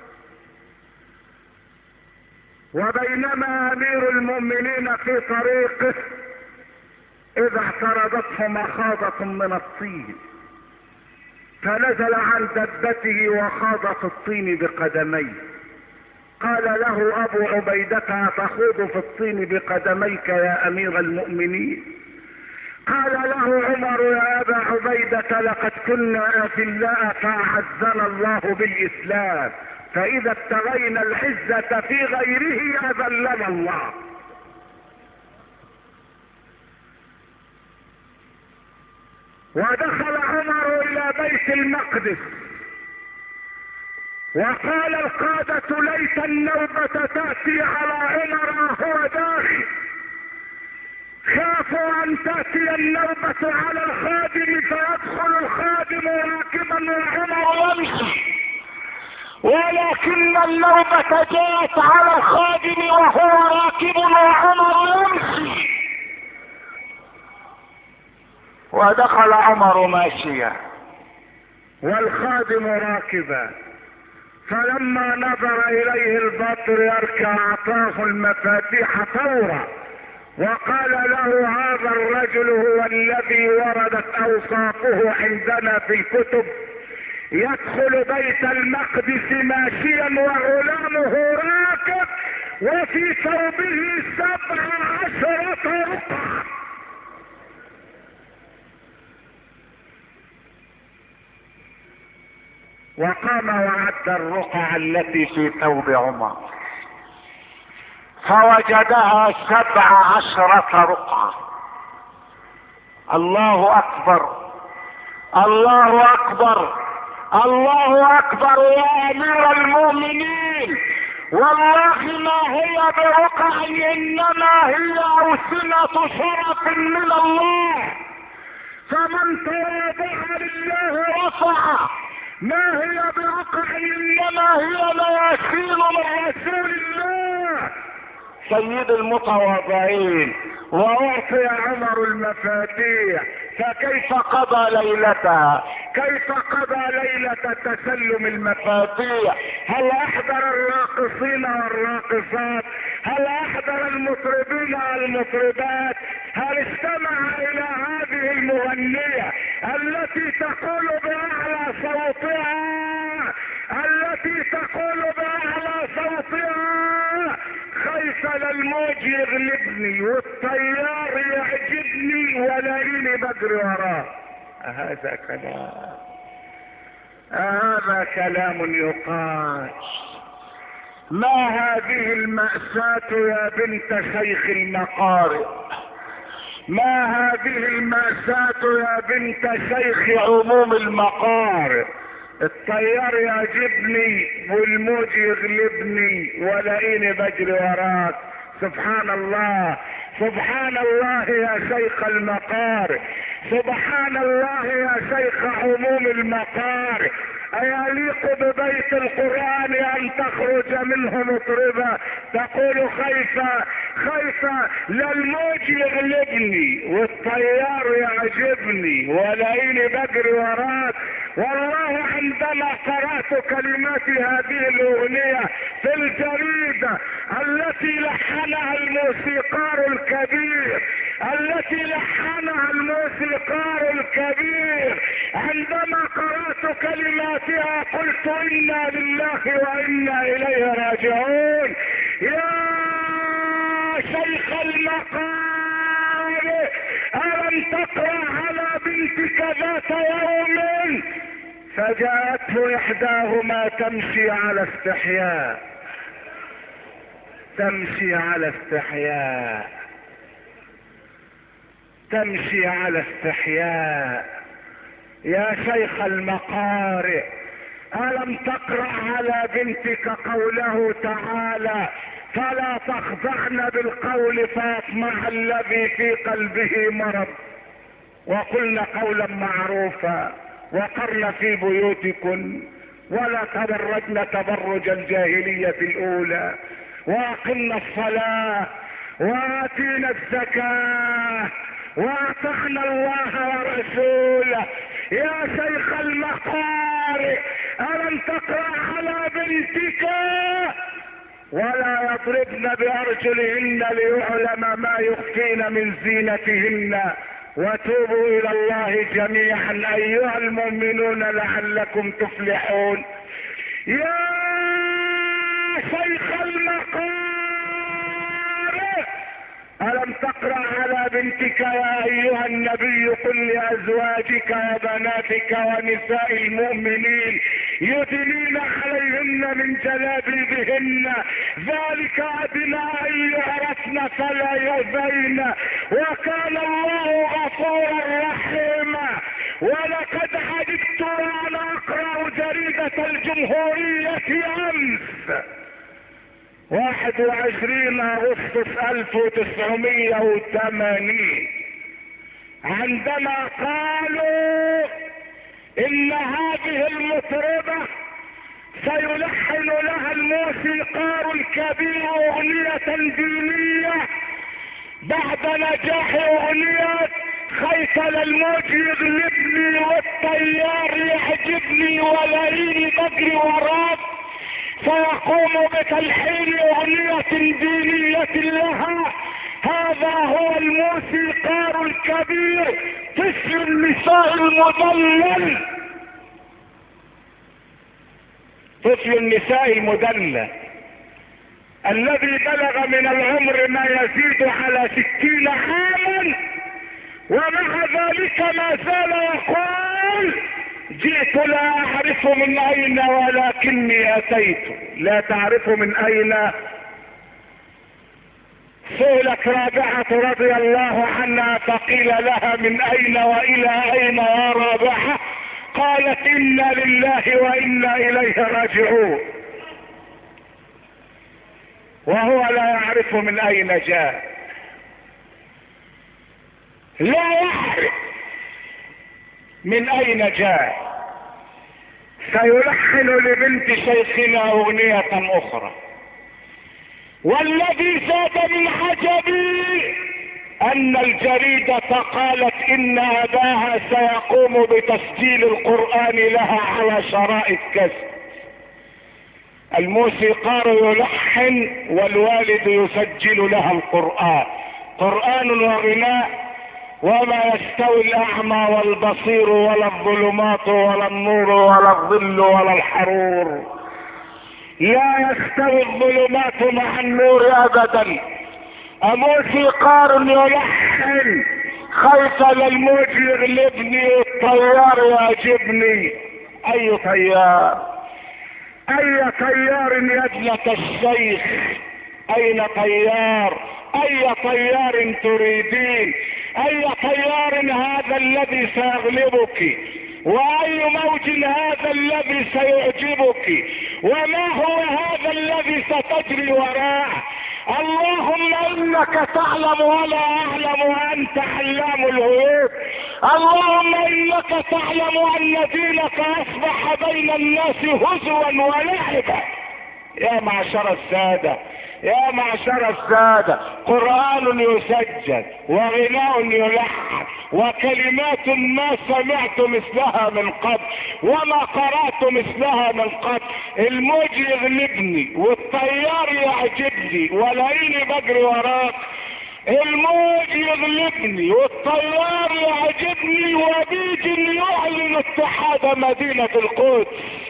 وبينما امير المؤمنين في طريقه اذا اعترضته مخاضة من الطين، فنزل عن دبته وخاض في الطين بقدميه. قال له ابو عبيدة اتخوض في الطين بقدميك يا امير المؤمنين؟ قال له عمر يا ابا عبيدة لقد كنا اذلاء فاعزنا الله بالاسلام، فاذا ابتغينا العزة في غيره اذلنا الله. ودخل عمر الى بيت المقدس وقال القادة ليت النوبة تأتي على عمر وهو داخل، خافوا ان تأتي النوبة على الخادم فيدخل الخادم راكبا وعمر يمشي، ولكن النوبة جاءت على الخادم وهو راكب وعمر يمشي، ودخل عمر ماشيا والخادم راكبا. فلما نظر اليه البطر يركع اعطاه المفاتيح فورا، وقال له هذا الرجل هو الذي وردت اوصافه عندنا في الكتب، يدخل بيت المقدس ماشيا وغلامه راكب وفي ثوبه سبع عشرة رقعة. وقام وعد الرقع التي في ثوب عمر فوجدها سبع عشرة رقعة. الله اكبر الله اكبر الله اكبر يا امير المؤمنين، والله ما هي برقع انما هي اوسنة شرف من الله، فمن تواضع لله رفعه ما هي برقع انما هي مواسير من رسول الله سيد المتواضعين. واعطي عمر المفاتيح، فكيف قضى ليلتها؟ كيف قضى ليلة تسلم المفاتيح؟ هل احضر الراقصين والراقصات؟ هل احضر المطربين والمطربات؟ هل استمع الى هذه المغنية التي تقول باعلى صوتها التي تقول باعلى صوتها خايف للموج يغلبني والطيار يعجبني ولاني بجري وراه؟ هذا كلام هذا كلام يقال. ما هذه المأساة يا بنت شيخ المقارئ؟ ما هذه المأساة يا بنت شيخ عموم المقارئ؟ الطيار يعجبني والموج يغلبني ولاني بجري وراك. سبحان الله سبحان الله يا شيخ المقارئ، سبحان الله يا شيخ عموم المقارئ. أيليق ببيت القرآن أن تخرج منه مطربة تقول خايفة خايفة للموج يغلبني والطيار يعجبني ولاني بجري وراك؟ والله عندما قرأت كلمات هذه الأغنية في الجريدة التي لحنها الموسيقار الكبير التي لحنها الموسيقار الكبير عندما قرأت كلماتها قلت إنا لله وإنا إليه راجعون. يا شيخ المقارئ، ألم تقرأ على بنتك ذات يوم فجاءته إحداهما تمشي على استحياء تمشي على استحياء تمشي على استحياء يا شيخ المقارئ، ألم تقرأ على بنتك قوله تعالى فلا تخضعن بالقول فيطمع الذي في قلبه مرض وقلن قولا معروفا وقرن في بيوتكن ولا تبرجن تبرج الجاهلية الأولى وأقمنا الصلاة وآتينا الزكاة وأطعنا الله ورسوله. يا شيخ المقارئ، ألم تقرأ على بنتك ولا يضربن بأرجلهن ليعلم ما يخفين من زينتهن وتوبوا إلى الله جميعا أيها المؤمنون لعلكم تفلحون. يا شيخ المقارئ، ألم تقرأ على بنتك يا أيها النبي قل لأزواجك وبناتك ونساء المؤمنين يدنين عليهن من جلابيبهن ذلك أدنى أن يعرفن فلا يؤذين وكان الله غفورا رحيما. ولقد عجبت وأنا أقرأ جريدة الجمهورية أمس واحد وعشرين أغسطس ألف وتسعمية وثمانين عندما قالوا إن هذه المطربة سيلحن لها الموسيقار الكبير أغنية دينية بعد نجاح أغنية خيف للموج يغلبني والطيار يعجبني ولاني بجري وراك، فيقوم بتلحين أغنية دينية لها. هذا هو الموسيقار الكبير طفل النساء المدلل طفل النساء المدلل الذي بلغ من العمر ما يزيد على ستين عاما ومع ذلك ما زال يقول جئت لا اعرف من اين ولكني اتيت. لا تعرف من اين؟ سئلت رابعة رضي الله عنها فقيل لها من اين والى اين يا رابعة؟ قالت انا لله وانا اليه راجعون. وهو لا يعرف من اين جاء، لا يعرف من اين جاء. سيلحن لبنت شيخنا اغنية اخرى. والذي زاد من عجبي ان الجريدة قالت ان اباها سيقوم بتسجيل القرآن لها على شرائط كسر. الموسيقار يلحن والوالد يسجل لها القرآن، قرآن وغناء. وما يستوي الاعمى والبصير ولا الظلمات ولا النور ولا الظل ولا الحرور. لا يستوي الظلمات مع النور ابدا. موسيقار يلحن خايف للموج يغلبني والطيار يعجبني. اي طيار، اي طيار يا ابنة الشيخ، اين طيار، اي طيار تريدين، اي طيار هذا الذي سيغلبك، واي موج هذا الذي سيعجبك، وما هو هذا الذي ستجري وراءه. اللهم انك تعلم ولا اعلم وانت علام الغيوب. اللهم انك تعلم ان دينك اصبح بين الناس هزوا ولعبا. يا معشر السادة، يا معشر السادة، قرآن يسجل وغناء يلحن وكلمات ما سمعت مثلها من قبل وما قرأت مثلها من قبل. الموج يغلبني والطيار يعجبني ولاقيني بجري وراك. الموج يغلبني والطيار يعجبني وبيجي يعلن اتحاد مدينة القدس.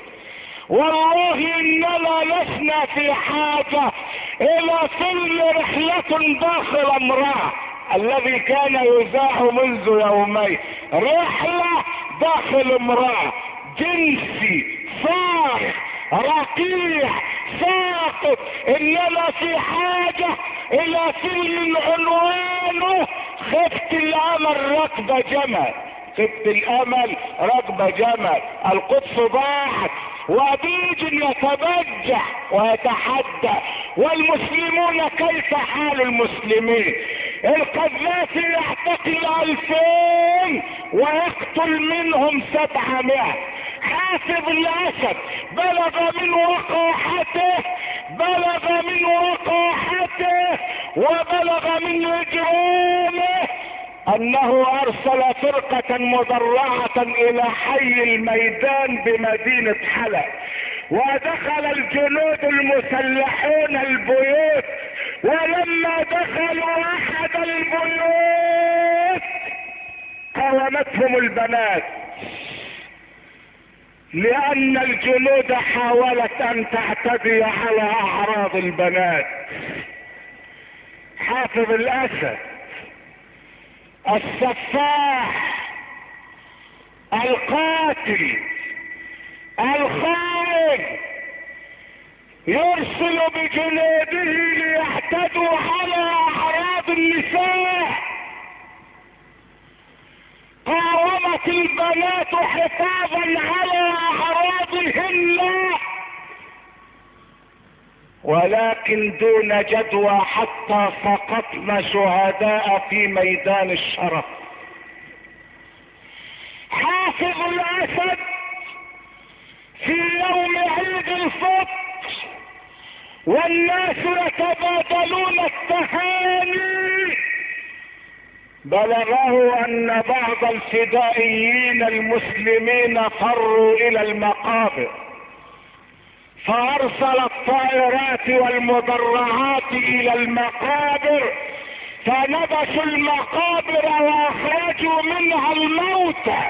والله اننا لسنا في حاجة الى فيلم رحلة داخل امرأة الذي كان يذاع منذ يومين. رحلة داخل امرأة، جنسي صارخ رقيع ساقط. اننا في حاجة الى فيلم عنوانه خفت الامل ركب جمل. خفت الامل ركب جمل. القدس ضاعت وبيج يتبجح ويتحدى. والمسلمون كيف حال المسلمين؟ القذافي يعتقل الفين ويقتل منهم سبعمائة. حافظ الاسد بلغ من وقاحته بلغ من وقاحته وبلغ من اجرامه انه ارسل فرقة مدرعة الى حي الميدان بمدينة حلب، ودخل الجنود المسلحون البيوت، ولما دخلوا احد البيوت قاومتهم البنات، لان الجنود حاولت ان تعتدي على اعراض البنات. حافظ الاسد السفاح القاتل الخائن يرسل بجنوده ليعتدوا على اعراض النساء. قاومت البنات حفاظا على اعراضهن، ولكن دون جدوى حتى سقطن شهداء في ميدان الشرف. حافظ الاسد في يوم عيد الفطر والناس يتبادلون التهاني بلغه ان بعض الفدائيين المسلمين فروا الى المقابر، فارسل الطائرات والمدرعات الى المقابر فنبشوا المقابر واخرجوا منها الموتى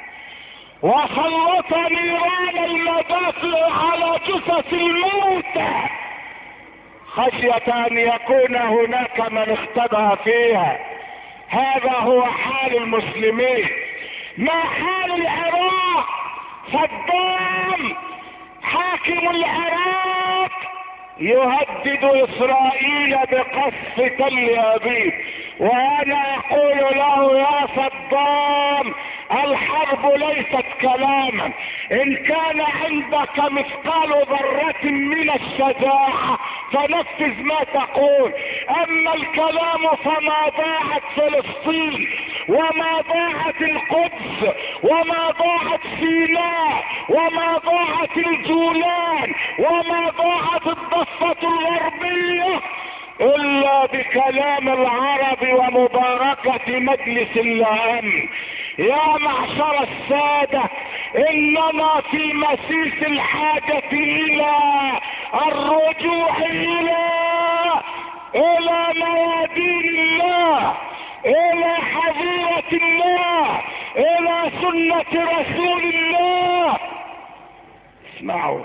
وسلط نيران المدافع على جثث الموتى خشية ان يكون هناك من اختبأ فيها. هذا هو حال المسلمين. ما حال العراق؟ صدام حاكم العراق يهدد اسرائيل بقصف تل ابيب، وانا اقول له يا صدام الحرب ليست كلاما. ان كان عندك مثقال ذرة من الشجاعة فنفذ ما تقول، اما الكلام فما ضاعت فلسطين وما ضاعت القدس، وما ضاعت سيناء، وما ضاعت الجولان، وما ضاعت الضفة الغربية الا بكلام العرب ومباركة مجلس الامن. يا معشر السادة، اننا في مسيس الحاجة الى الرجوع الى الى ميادين الله، الى حظيرة الله، الى سنة رسول الله. اسمعوا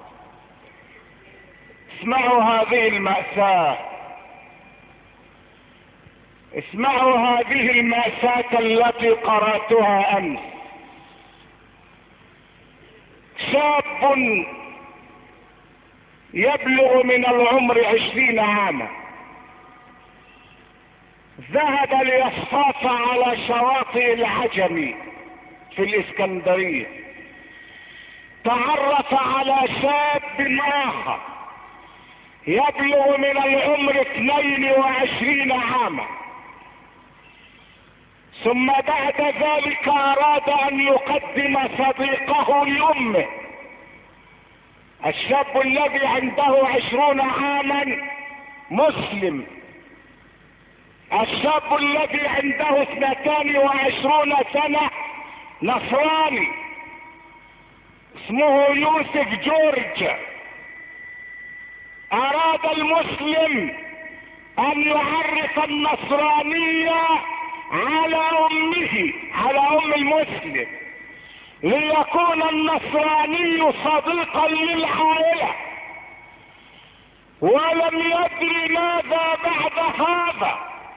اسمعوا هذه المأساة، اسمعوا هذه المأساة التي قرأتها امس. شاب يبلغ من العمر عشرين عاما ذهب ليصطاد على شواطئ العجمي في الاسكندرية. تعرف على شاب اخر يبلغ من العمر اثنين وعشرين عاما، ثم بعد ذلك اراد ان يقدم صديقه لامه. الشاب الذي عنده عشرون عاما مسلم، الشاب الذي عنده اثنتان وعشرون سنة نصراني، اسمه يوسف جورج. اراد المسلم ان يعرف النصرانية على امه، على ام المسلم، ليكون النصراني صديقا للعائلة، ولم يدري ماذا بعد هذا،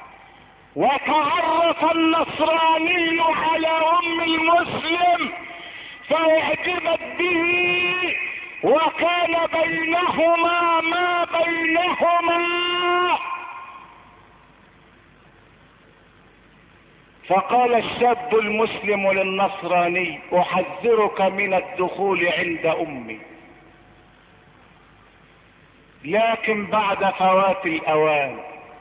وتعرف النصراني على ام المسلم فاعجبت به، وكان بينهما ما بينهما. فقال الشاب المسلم للنصراني: احذرك من الدخول عند امي. لكن بعد فوات الاوان،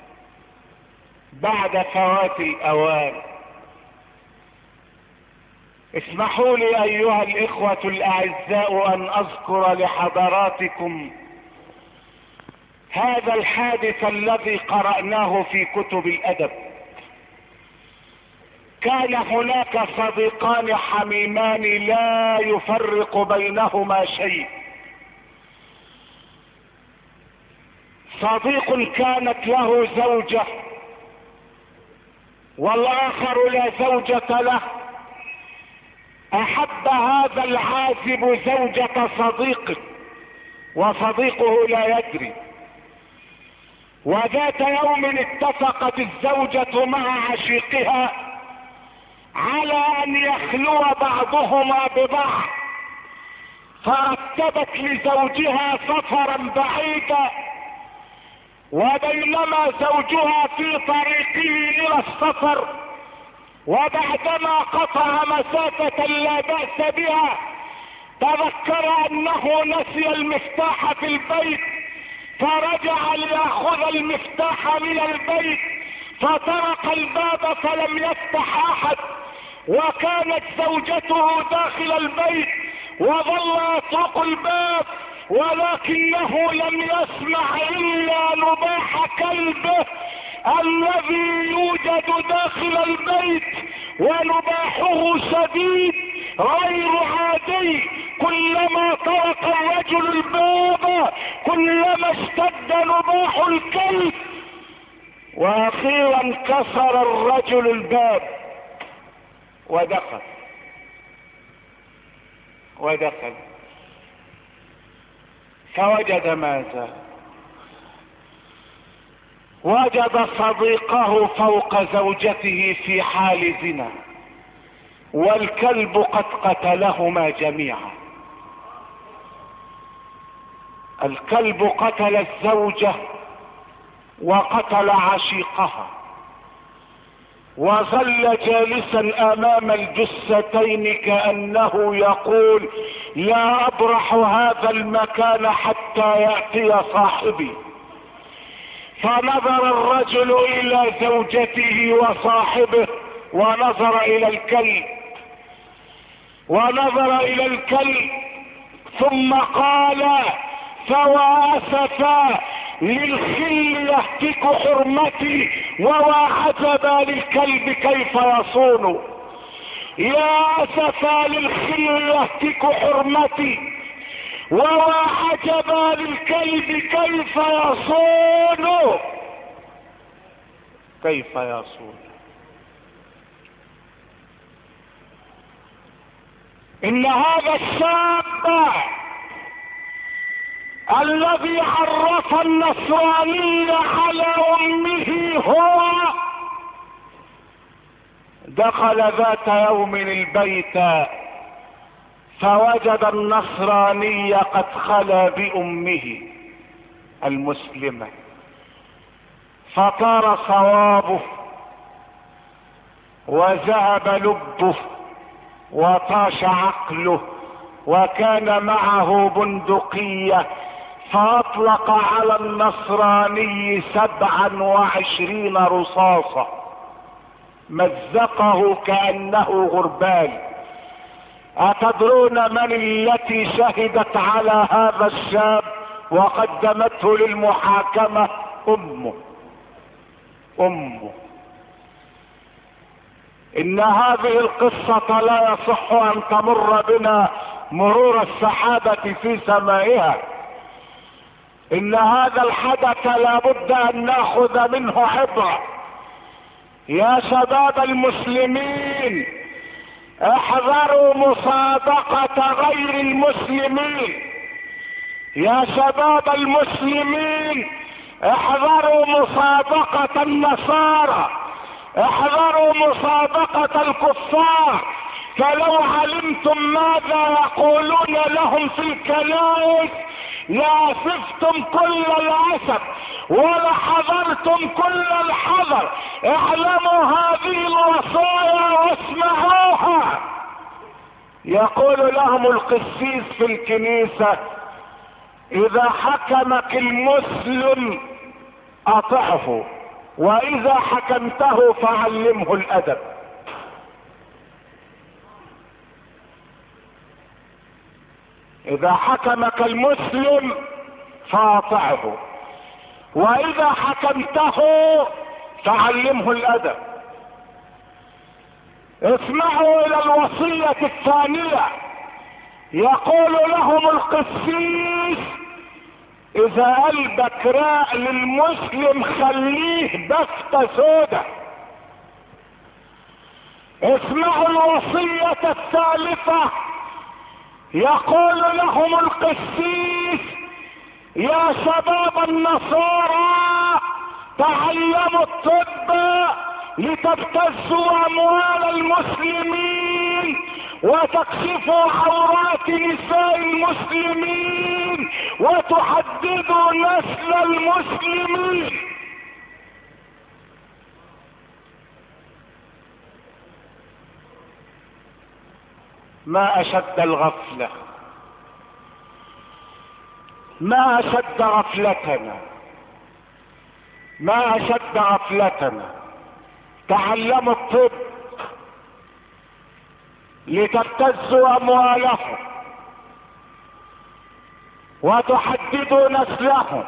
بعد فوات الاوان. اسمحوا لي ايها الاخوة الاعزاء ان اذكر لحضراتكم هذا الحادث الذي قرأناه في كتب الادب. كان هناك صديقان حميمان لا يفرق بينهما شيء. صديق كانت له زوجة والاخر لا زوجة له. احب هذا العازب زوجة صديقه وصديقه لا يدري. وذات يوم اتفقت الزوجة مع عشيقها على ان يخلو بعضهما ببعض، فرتبت لزوجها سفرا بعيدا، وبينما زوجها في طريقه الى السفر وبعدما قطع مسافة لا بأس بها تذكر انه نسي المفتاح في البيت، فرجع ليأخذ المفتاح من البيت، فطرق الباب فلم يفتح احد، وكانت زوجته داخل البيت وظل يطرق الباب، ولكنه لم يسمع الا نباح كلبه الذي يوجد داخل البيت، ونباحه شديد غير عادي. كلما طرق الرجل الباب كلما اشتد نباح الكلب، واخيرا كسر الرجل الباب ودخل ودخل فوجد ماذا؟ وجد صديقه فوق زوجته في حال زنا، والكلب قد قتلهما جميعا. الكلب قتل الزوجة وقتل عشيقها، وظل جالسا امام الجثتين كأنه يقول: لا ابرح هذا المكان حتى يأتي صاحبي. فنظر الرجل الى زوجته وصاحبه ونظر الى الكلب ونظر الى الكلب ثم قال: فواسفا للخل يهتك حرمتي ووعجبا للكلب كيف يصون. يا اسفا للخل يهتك حرمتي ووعجبا للكلب كيف يصون. كيف يصون. ان هذا الشاب الذي عرف النصرانية على امه هو دخل ذات يوم البيت فوجد النصراني قد خلا بامه المسلمة، فطار صوابه وذهب لبه وطاش عقله، وكان معه بندقية، فاطلق على النصراني سبعا وعشرين رصاصة، مزقه كأنه غربال. أتدرون من التي شهدت على هذا الشاب وقدمته للمحاكمة؟ أمه. أمه. إن هذه القصة لا يصح أن تمر بنا مرور السحابة في سمائها. إن هذا الحدث لا بد أن نأخذ منه عبرة. يا شباب المسلمين، احذروا مصادقة غير المسلمين. يا شباب المسلمين، احذروا مصادقة النصارى، احذروا مصادقة الكفار. فلو علمتم ماذا يقولون لهم في الكنائس لأسفتم كل الأسف ولحذرتم كل الحذر. اعلموا هذه الوصايا واسمعوها. يقول لهم القسيس في الكنيسة: إذا حكمك المسلم أطعه، وإذا حكمته فعلمه الأدب. إذا حكمك المسلم فاطعه، وإذا حكمته فعلمه الأدب. اسمعوا إلى الوصية الثانية. يقول لهم القسيس: إذا قلبك راق للمسلم خليه بفتة سودة. اسمعوا الوصية الثالثة. يقول لهم القسيس: يا شباب النصارى، تعلموا الطب لتبتزوا اموال المسلمين وتكشفوا عورات نساء المسلمين وتحددوا نسل المسلمين. ما اشد الغفلة، ما اشد غفلتنا، ما اشد غفلتنا. تعلموا الطب لتبتزوا اموالهم وتحددوا نسلهم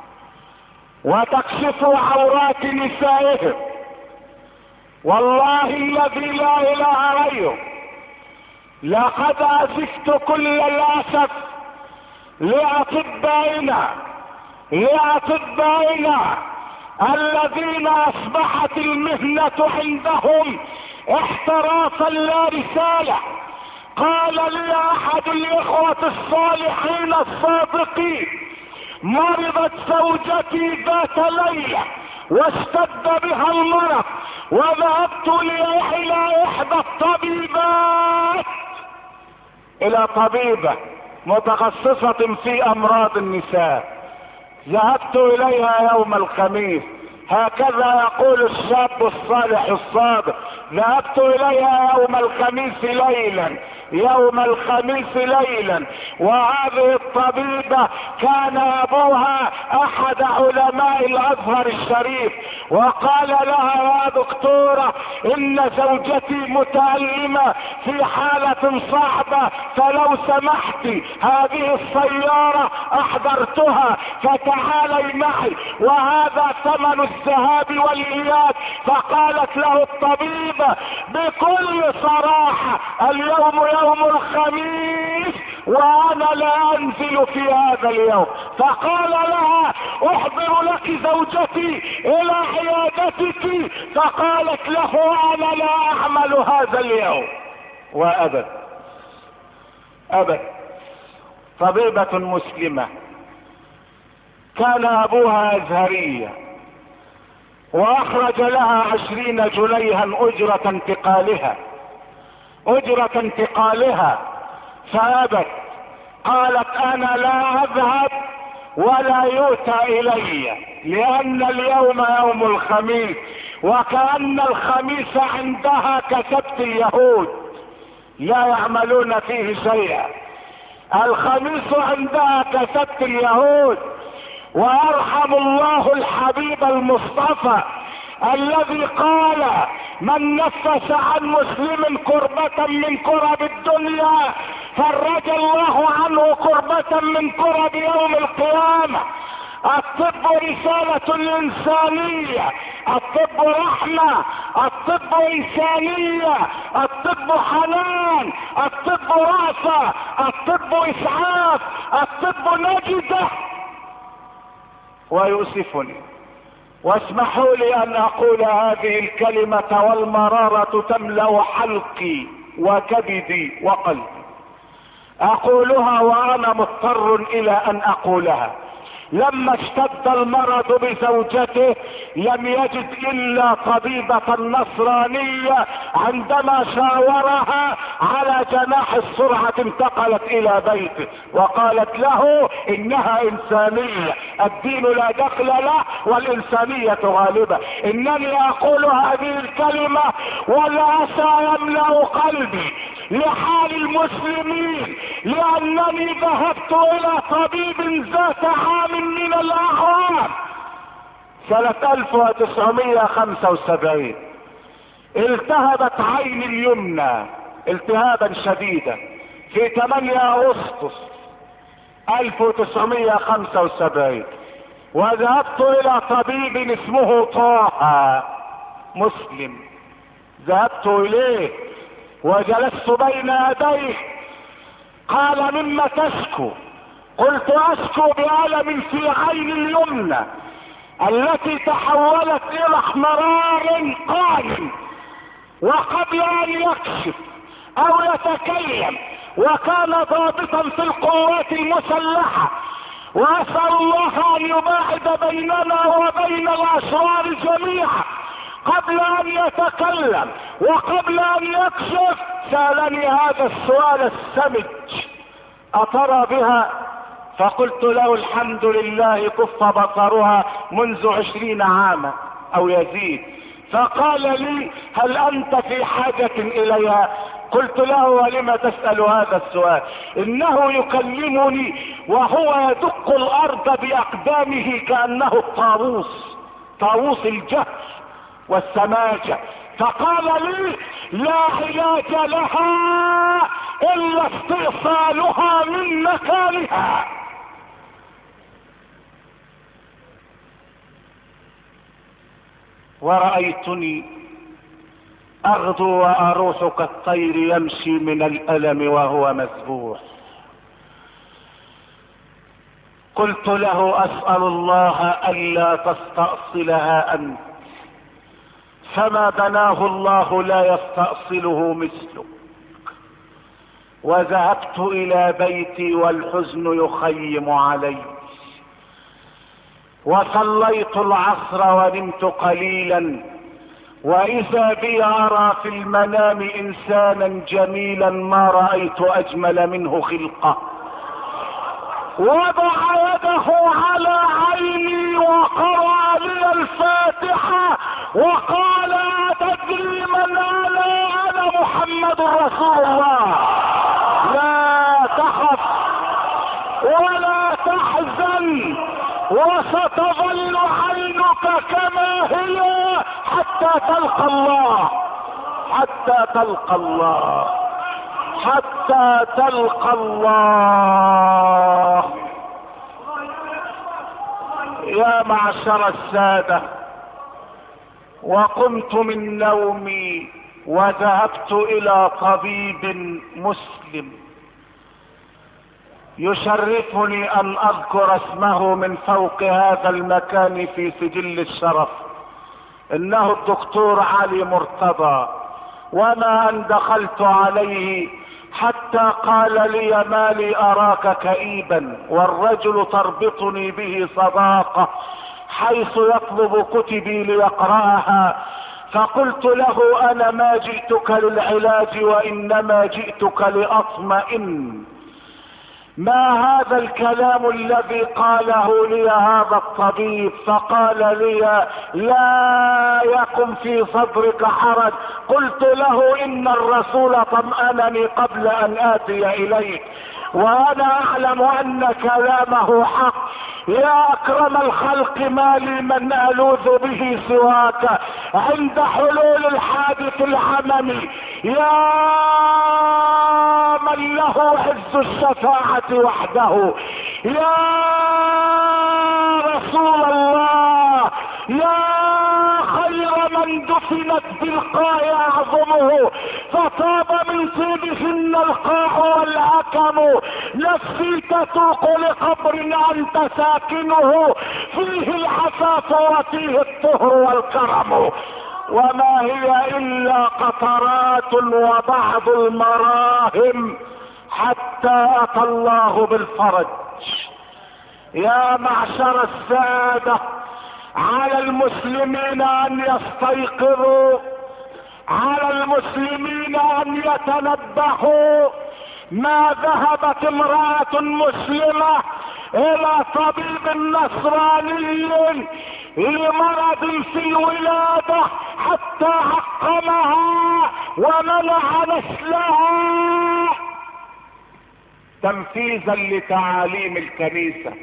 وتكشفوا عورات نسائهم. والله الذي لا اله غيره لقد اسفت كل الاسف لاطبائنا لاطبائنا الذين اصبحت المهنة عندهم احترافا لا رسالة. قال لي احد الاخوة الصالحين الصادقين: مرضت زوجتي ذات ليلة واشتد بها المرض، وذهبت الى احدى الطبيبات، الى طبيبة متخصصة في امراض النساء. ذهبت اليها يوم الخميس، هكذا يقول الشاب الصالح الصادق: ذهبت اليها يوم الخميس ليلا، يوم الخميس ليلا. وهذه الطبيبة كان ابوها احد علماء الازهر الشريف، وقال لها: يا دكتورة، ان زوجتي متألمة في حالة صعبة، فلو سمحت هذه السيارة احضرتها فتعالي معي وهذا ثمن الذهاب والاياب. فقالت له الطبيبة بكل صراحة: اليوم يوم الخميس وانا لا انزل في هذا اليوم. فقال لها: احضر لك زوجتي الى عيادتك. فقالت له: انا لا اعمل هذا اليوم. وابد ابد. طبيبة مسلمة كان ابوها ازهرية، واخرج لها عشرين جنيها اجرة انتقالها اجرة انتقالها فابت. قالت: انا لا اذهب ولا يؤتى الي، لان اليوم يوم الخميس، وكأن الخميس عندها كسبت اليهود لا يعملون فيه شيئا. الخميس عندها كسبت اليهود. وارحم الله الحبيب المصطفى الذي قال: من نفس عن مسلم كربة من كرب الدنيا فرج الله عنه كربة من كرب يوم القيامة. الطب رسالة انسانية، الطب رحمة، الطب انسانية، الطب حنان، الطب رأفة، الطب اسعاف، الطب نجدة. ويؤسفني، واسمحوا لي ان اقول هذه الكلمة والمرارة تملأ حلقي وكبدي وقلبي. اقولها وانا مضطر الى ان اقولها. لما اشتد المرض بزوجته لم يجد الا طبيبة نصرانية، عندما شاورها على جناح السرعة انتقلت الى بيته وقالت له: انها انسانية، الدين لا دخل له والانسانية غالبة. انني اقول هذه الكلمة والاسى يملأ قلبي لحال المسلمين، لانني ذهبت الى طبيب ذات عام من الاعوام سنة الف وتسعمائة وخمسة وسبعين. التهبت عيني اليمنى التهابا شديدا في ثمانية اغسطس الف وتسعمائة وخمسة وسبعين، وذهبت الى طبيب اسمه طه مسلم. ذهبت اليه وجلست بين يديه. قال: مما تشكو؟ قلت: اشكو بألم في عين اليمنى التي تحولت الى احمرار قائم. وقبل ان يكشف او يتكلم، وكان ضابطا في القوات المسلحة، واسأل الله ان يباعد بيننا وبين الاشرار جميعا، قبل ان يتكلم وقبل ان يكشف سألني هذا السؤال السمج: أترى بها؟ فقلت له: الحمد لله كف بصرها منذ عشرين عاما او يزيد. فقال لي: هل انت في حاجة اليها؟ قلت له: ولم تسأل هذا السؤال؟ انه يكلمني وهو يدق الارض باقدامه كأنه الطاووس، طاووس الجهل والسماجة. فقال لي: لا علاج لها الا استئصالها من مكانها. ورأيتني اغدو واروح كالطير يمشي من الالم وهو مذبوح. قلت له: اسأل الله الا تستأصلها انت، فما بناه الله لا يستأصله مثله. وذهبت الى بيتي والحزن يخيم علي، وصليت العصر ونمت قليلا، واذا بي ارى في المنام انسانا جميلا ما رأيت اجمل منه خلقة. وضع يده على عيني وقرأ لي الفاتحة وقال: أتدري من انا؟ انا محمد رسول الله. تركك كما هي حتى تلقى الله، حتى تلقى الله، حتى تلقى الله. يا معشر السادة، وقمت من نومي وذهبت الى طبيب مسلم يشرفني ان اذكر اسمه من فوق هذا المكان في سجل الشرف. انه الدكتور علي مرتضى. وما ان دخلت عليه حتى قال لي: ما لي اراك كئيبا، والرجل تربطني به صداقة حيث يطلب كتبي ليقرأها. فقلت له: انا ما جئتك للعلاج وانما جئتك لاطمئن. ما هذا الكلام الذي قاله لي هذا الطبيب؟ فقال لي: لا يكن في صدرك حرج. قلت له: ان الرسول طمأنني قبل ان اتي اليك، وانا اعلم ان كلامه حق. يا اكرم الخلق، ما لي من الوذ به سواك عند حلول الحادث العممي. يا من له عز الشفاعة وحده، يا رسول الله، يا خير من دفنت بالقاع اعظمه، فطاب من طيبهن القاع والعكم. نفسي تتوق لقبر انت ساكنه، فيه العفاف وفيه الطهر والكرم. وما هي الا قطرات وبعض المراهم حتى اتى الله بالفرج. يا معشر السادة، على المسلمين ان يستيقظوا، على المسلمين ان يتنبهوا. ما ذهبت امرأة مسلمة الى طبيب نصراني لمرض في الولادة حتى عقمها ومنع نسلها تنفيذا لتعاليم الكنيسة.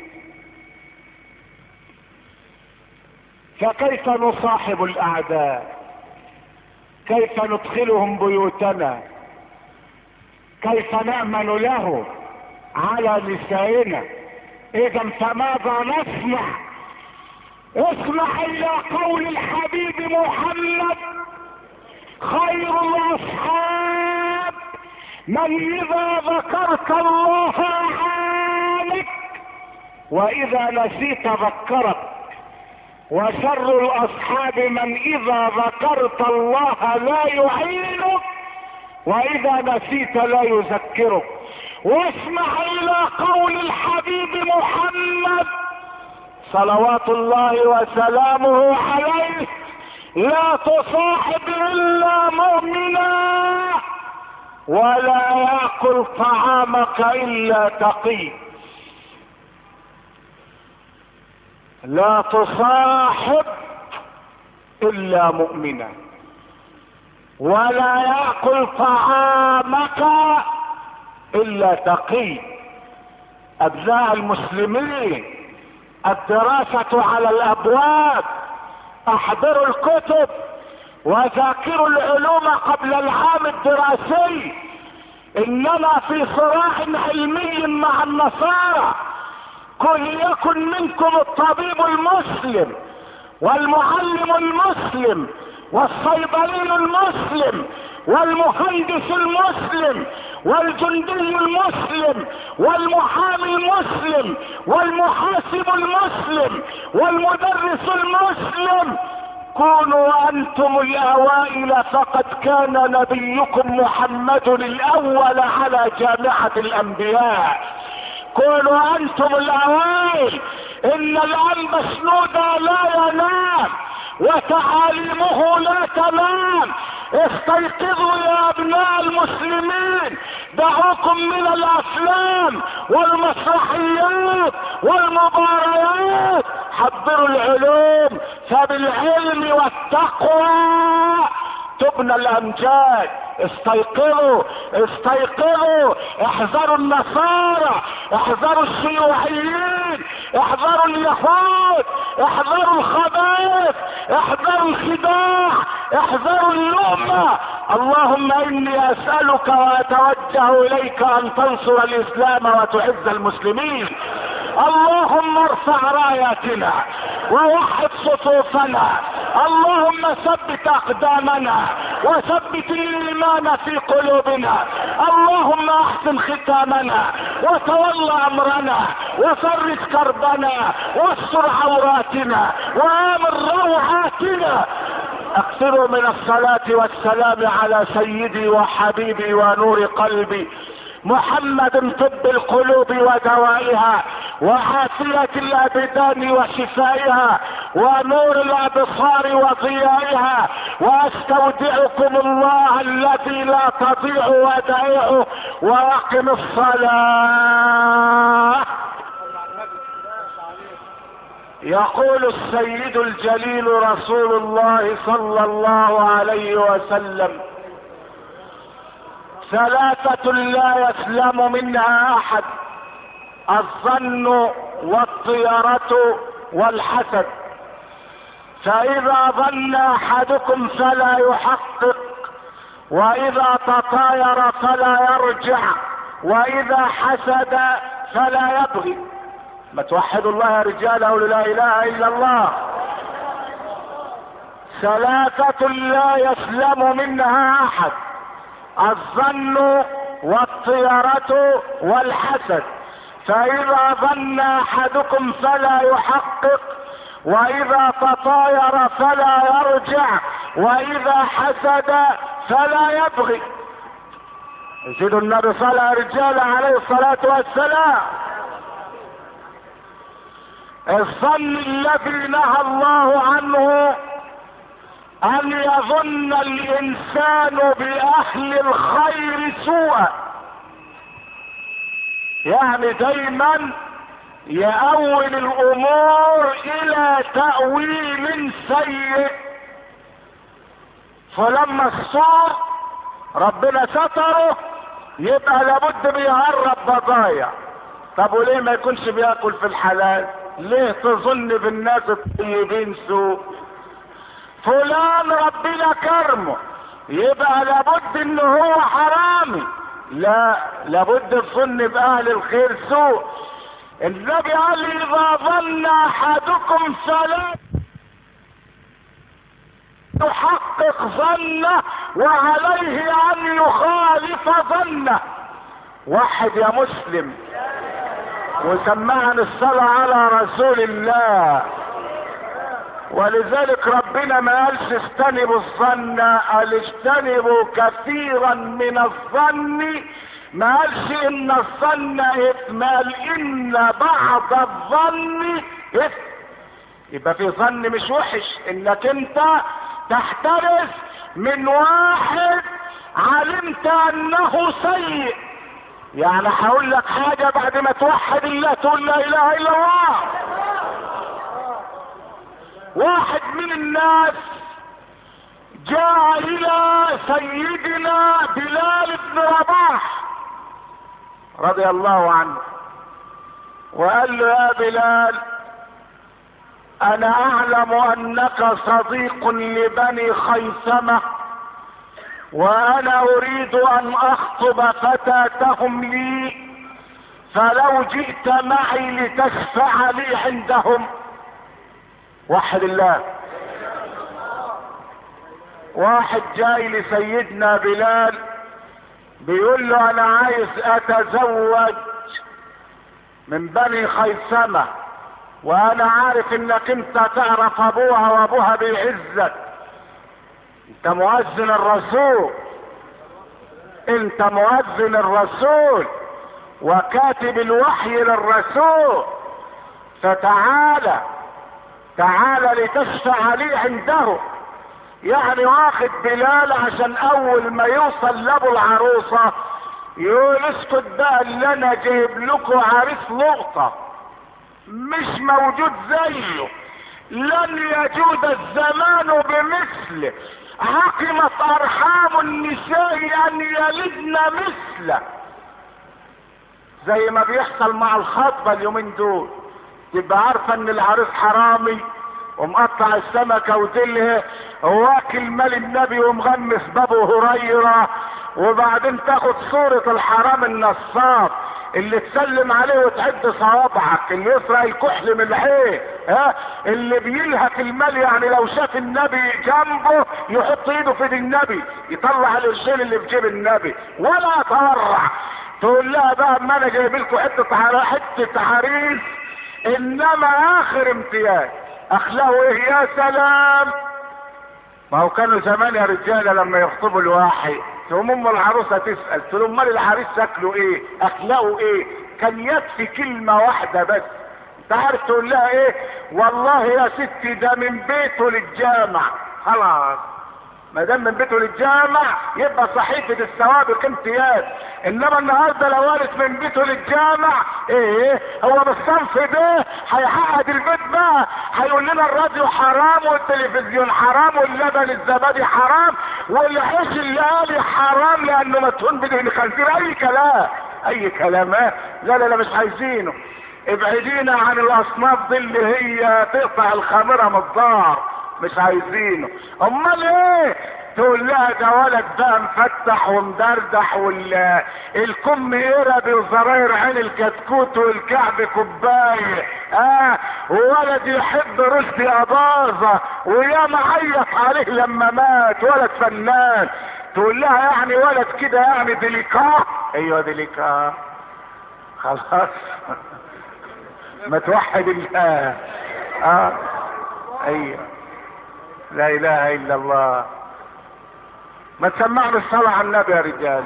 فكيف نصاحب الاعداء؟ كيف ندخلهم بيوتنا؟ كيف نأمن له على نسائنا؟ اذا فماذا نصنع؟ اسمع الى قول الحبيب محمد: خير الاصحاب من اذا ذكرت الله عانك واذا نسيت ذكرك، وشر الاصحاب من اذا ذكرت الله لا يعينك واذا نسيت لا يذكرك. واسمع الى قول الحبيب محمد صلوات الله وسلامه عليه: لا تصاحب الا مؤمنا ولا ياكل طعامك الا تقي. لا تصاحب الا مؤمنا ولا يأكل طعامك الا تقي. ابناء المسلمين، الدراسة على الابواب، احضروا الكتب وذاكروا العلوم قبل العام الدراسي. اننا في صراع علمي مع النصارى. كن يكن منكم الطبيب المسلم والمعلم المسلم والصيدلي المسلم والمهندس المسلم والجندي المسلم والمحامي المسلم والمحاسب المسلم والمدرس المسلم. كونوا انتم الاوائل، فقد كان نبيكم محمد الاول على جامعة الانبياء. كونوا انتم الاوائل. ان الانبا شنودة لا ينام وتعاليمه لا تنام. استيقظوا يا ابناء المسلمين، دعوكم من الافلام والمسرحيات والمباريات، حضروا العلوم، فبالعلم والتقوى تبنى الامجاد. استيقظوا استيقظوا، احذروا النصارى، احذروا الشيوعيين، احذروا اليهود، احذروا الخبائث. الخداع، احذروا اللؤمة. اللهم اني اسألك واتوجه اليك ان تنصر الاسلام وتعز المسلمين. اللهم ارفع راياتنا ووحد صفوفنا. اللهم ثبت اقدامنا وثبت الايمان في قلوبنا. اللهم احسن ختامنا وتول امرنا وفرج كربنا واستر عوراتنا وامن روعاتنا. اكثروا من الصلاة والسلام على سيدي وحبيبي ونور قلبي محمد، طب القلوب ودوائها وعافية الابدان وشفائها ونور الابصار وضيائها. واستودعكم الله الذي لا تضيع ودائعه، واقم الصلاة. يقول السيد الجليل رسول الله صلى الله عليه وسلم: ثلاثة لا يسلم منها احد: الظن والطيرة والحسد. فاذا ظن احدكم فلا يحقق، واذا تطاير فلا يرجع، واذا حسد فلا يبغي. ما توحدوا الله يا رجال، او لا اله الا الله. ثلاثة لا يسلم منها احد: الظن والطيرة والحسد. فاذا ظن احدكم فلا يحقق، واذا تطاير فلا يرجع، واذا حسد فلا يبغي. يزيد النبي صلى على رجال عليه الصلاة والسلام: الظن الذي نهى الله عنه ان يظن الانسان باهل الخير سوءا. يعني دايما يأول الامور الى تأويل سيء. فلما السور ربنا ستره يبقى لابد بيهرب بضايع. طب وليه ما يكونش بياكل في الحلال؟ ليه تظن بالناس الطيبين سوء؟ فلان ربنا كرمه يبقى لابد ان هو حرامي؟ لا، لابد الظن باهل الخير سوء. النبي قال: اذا ظن احدكم فلا يحقق ظنه وعليه ان يخالف ظنه. واحد يا مسلم وسمعنا الصلاة على رسول الله. ولذلك ربنا ما قالش اجتنبوا الظن، قال اجتنبوا كثيرا من الظن. ما قالش ان الظن اثم، قال ان بعض الظن اثم. يبقى في ظن مش وحش انك انت تحترس من واحد علمت انه سيء. يعني هقول لك حاجة بعد ما توحد الله تقول لا اله الا الله. واحد من الناس جاء الى سيدنا بلال بن رباح رضي الله عنه وقال له: يا بلال، انا اعلم انك صديق لبني خيثمة، وانا اريد ان اخطب فتاتهم لي، فلو جئت معي لتشفع لي عندهم. وحد الله. واحد جاي لسيدنا بلال بيقول له: انا عايز اتزوج من بني خيثمة، وانا عارف انك انت تعرف ابوها وابوها بيعزك، انت مؤذن الرسول، انت مؤذن الرسول وكاتب الوحي للرسول، فتعالى تعالى لتشفع لي عنده. يعني واخد بلال عشان اول ما يوصل لابو العروسة يقول: اسكت بقى، اللي انا جايب لكم عريس لقطة مش موجود زيه، لن يجود الزمان بمثله، حكمت ارحام النساء ان يلدن مثله. زي ما بيحصل مع الخطبة اليومين دول، تبقى عارفة ان العريس حرامي ومقطع السمكة ودله واكل مال النبي ومغمس بابو هريرة، وبعدين تاخد صورة الحرام النصاب اللي تسلم عليه وتعد صوابعك، اللي يسرق الكحل من العين، ها اللي بيلهك المال، يعني لو شاف النبي جنبه يحط ايده في ايد النبي يطلع القرشين اللي في جيب النبي ولا يتورع. تقول لها بقى اما انا جايب لكم حته حته عريس انما اخر امتياز، اخلاقه ايه يا سلام. ما هو كانوا زمان يا رجاله لما يخطبوا الواحد تقوم ام العروسه تسال تقول امال العريس شكله ايه اخلاقه ايه، كان يكفي كلمه واحده بس. انت عارف تقول لها ايه؟ والله يا ستي ده من بيته للجامع. خلاص ما دام من بيته للجامع يبقى صحيفه السوابق امتياز. انما النهارده لو قالت من بيته للجامع ايه هو بالصنف ده هيحقق البيت بقى، هيقول لنا الراديو حرام والتلفزيون حرام واللبن الزبادي حرام والعيش اللي قالي حرام لانه مدهون بدهن خنزير. اي كلام اي كلام. اه لا لا لا مش عايزينه. ابعدينا عن الاصناف دي اللي هي تقطع الخميره من الدار، مش عايزينه. امال ايه؟ تقول لها ده ولد بقى مفتح ومدردح والكم قربي وزراير عين الكتكوت والكعب كوبايه، اه وولد يحب رشدي اباظه ويا معيط عليه لما مات، ولد فنان. تقول لها يعني ولد كده يعني ديليكا. ايوه ديليكا. خلاص ما توحد الله. اه ايوه لا اله الا الله. ما تسمعنا الصلاة على النبي يا رجال.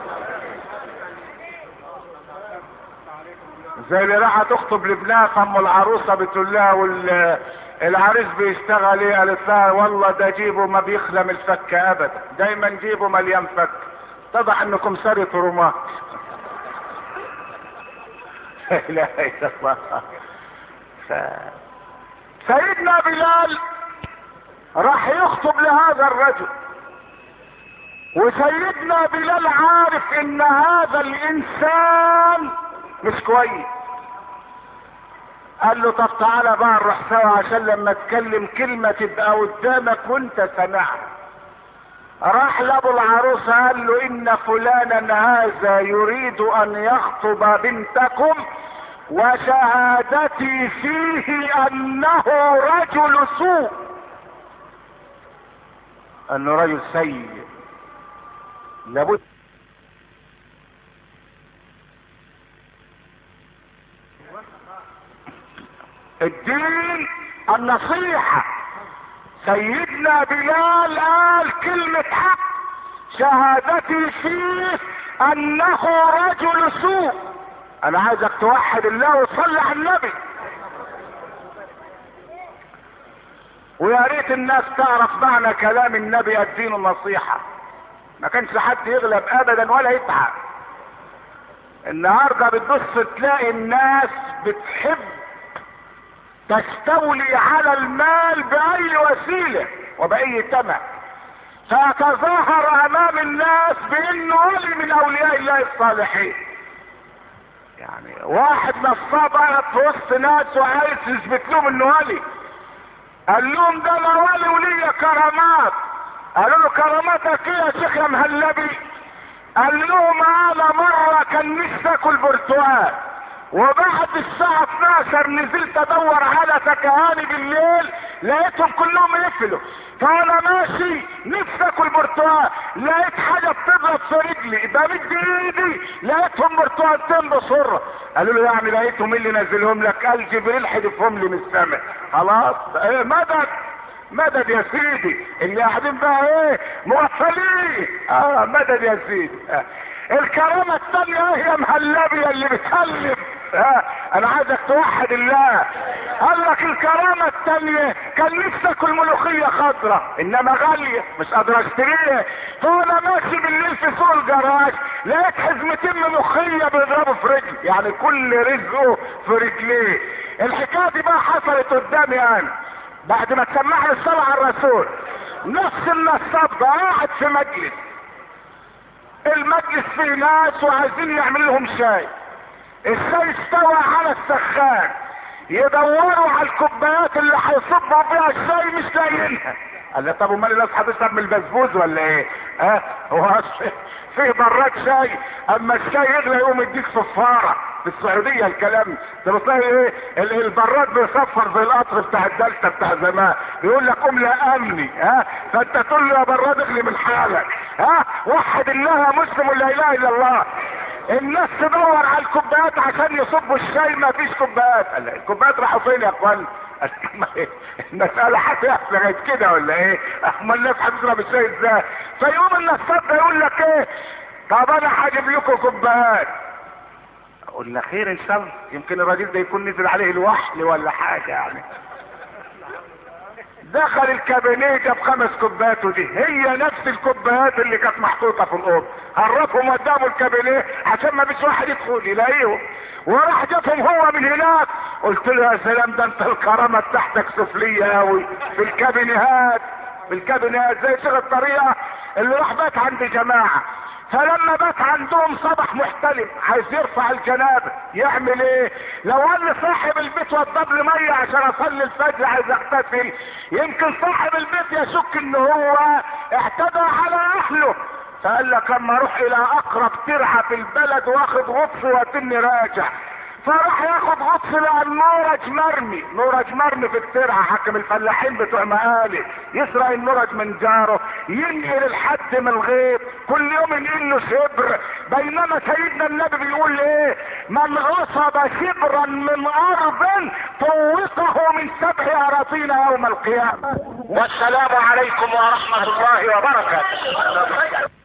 زي اللي راح تخطب لابنها ام العروسه بتقول لها والعريس بيشتغل ايه؟ قالت لها والله ده جيبه ما بيخلم الفك ابدا، دايما جيبه مليان فك. اتضح انكم سرقة رماح. لا اله الا الله. ف... سيدنا بلال راح يخطب لهذا الرجل، وسيدنا بلال عارف ان هذا الانسان مش كويس. قال له طب تعالى بقى نروح سوا عشان لما اتكلم كلمة تبقى قدامك وانت سامعها. راح لابو العروسة قال له ان فلانا هذا يريد ان يخطب بنتكم وشهادتي فيه انه رجل سوء، انه رجل سيء. لابد الدين النصيحة. سيدنا بلال قال كلمة حق، شهادتي فيه انه رجل سوء. انا عايزك توحد الله وتصلي على النبي. ويا ريت الناس تعرف معنى كلام النبي الدين النصيحة. ما كانش حد يغلب ابدا ولا يتعب. النهارده بتبص تلاقي الناس بتحب تستولي على المال باي وسيله وباي ثمن، فيتظاهر امام الناس بانه ولي من اولياء الله الصالحين. يعني واحد نصاب قاعد في وسط ناس وعايز يثبت لهم انه ولي، قال لهم ده انا ولي ولي كرامات. قالوا له كراماتك ايه يا شيخ يا مهلبي؟ قال لهم انا مره كان نفسي اكل برتقال وبعد الساعة اتناشر نزلت ادور على فكهاني بالليل لقيتهم كلهم يقفلوا، فانا ماشي نفسي اكل برتقال لقيت حاجة بتضرب في رجلي بمد ايدي لقيتهم برتقالتين بصرة. قالوا له يعني لقيتهم اللي نزلهم لك؟ قال جبريل حدفهم لي من السماء. خلاص ايه مدد مدد يا سيدي. اللي قاعدين بقى ايه مغفلين. اه مدد يا سيدي. آه. الكرامة التانية ايه يا مهلبي اللي بتهلب؟ اه انا عايزك توحد الله. قال لك الكرامة التانية كان نفسي اكل ملوخية خضرة انما غالية مش قادر اشتريها، فانا ماشي بالليل في سوق الجراج لقيت حزمتين ملوخية بيضربوا في رجلي، يعني كل رزقه في رجليه. الحكاية دي بقى حصلت قدامي انا بعد ما تسمعني الصلاة على الرسول. نفس النصاب ده قاعد في مجلس، المجلس فيه ناس وعايزين يعمل لهم شاي، الشاي استوى على السخان، يدوروا على الكوبايات اللي هيصبوا فيها الشاي مش لاقيينها. قال له طب امال الناس هتشرب من البسبوس ولا ايه؟ ها هو فيه براد شاي، اما الشاي يغلى يقوم يديك صفاره. في السعوديه الكلام ده بتلاقي ايه البراد بيصفر زي القطر بتاع الدلتا بتاع زمان، بيقول لك قوم لا امني. ها فانت تقول له يا براد اغلي من حالك. ها وحد الله يا مسلم لا اله الا الله. الناس تدور على الكوبايات عشان يصبوا الشاي، ما فيش كوبايات. قال الكوبايات راحوا فين يا اخوان؟ المسألة هتقف لغاية كده ولا ايه؟ اما الناس هتشرب الشاي ازاي؟ فيقوم النصاب ده يقول لك ايه؟ طب انا هجيب لكم كوبايات. قلنا خير ان شاء الله، يمكن الراجل ده يكون نزل عليه الوحل ولا حاجة يعني. دخل الكابينيه جاب خمس كوبايات، ودي هي نفس الكوبايات اللي كانت محطوطه في الاوضه. هربهم قدامه الكابينيه عشان ما فيش واحد يدخل يلاقيهم، وراح جابهم هو من هناك. قلت له يا سلام، ده انت الكرامه بتاعتك سفليه قوي في الكابينيهات. في الكابينيهات زي شيخ الطريقه اللي راح بات عند جماعه، فلما بات عندهم صبح محتلم عايز يرفع الجنابه، يعمل ايه؟ لو قال صاحب البيت وضب لي ميه عشان اصلي الفجر عايز اغتسل، يمكن صاحب البيت يشك ان هو اعتدى على اهله، فقال لك اما اروح الى اقرب ترعه في البلد واخد غطس واتني راجع. فراح ياخد غطس لقى النورج مرمي، نورج مرمي في الترعه. حكم الفلاحين بتوع مقالي يسرق النورج من جاره، ينقل الحد من الغيط، كل يوم ينقل له شبر. بينما سيدنا النبي بيقول ايه؟ من غصب شبرا من ارض طوقه من سبع اراضين يوم القيامه. والسلام عليكم ورحمه الله وبركاته.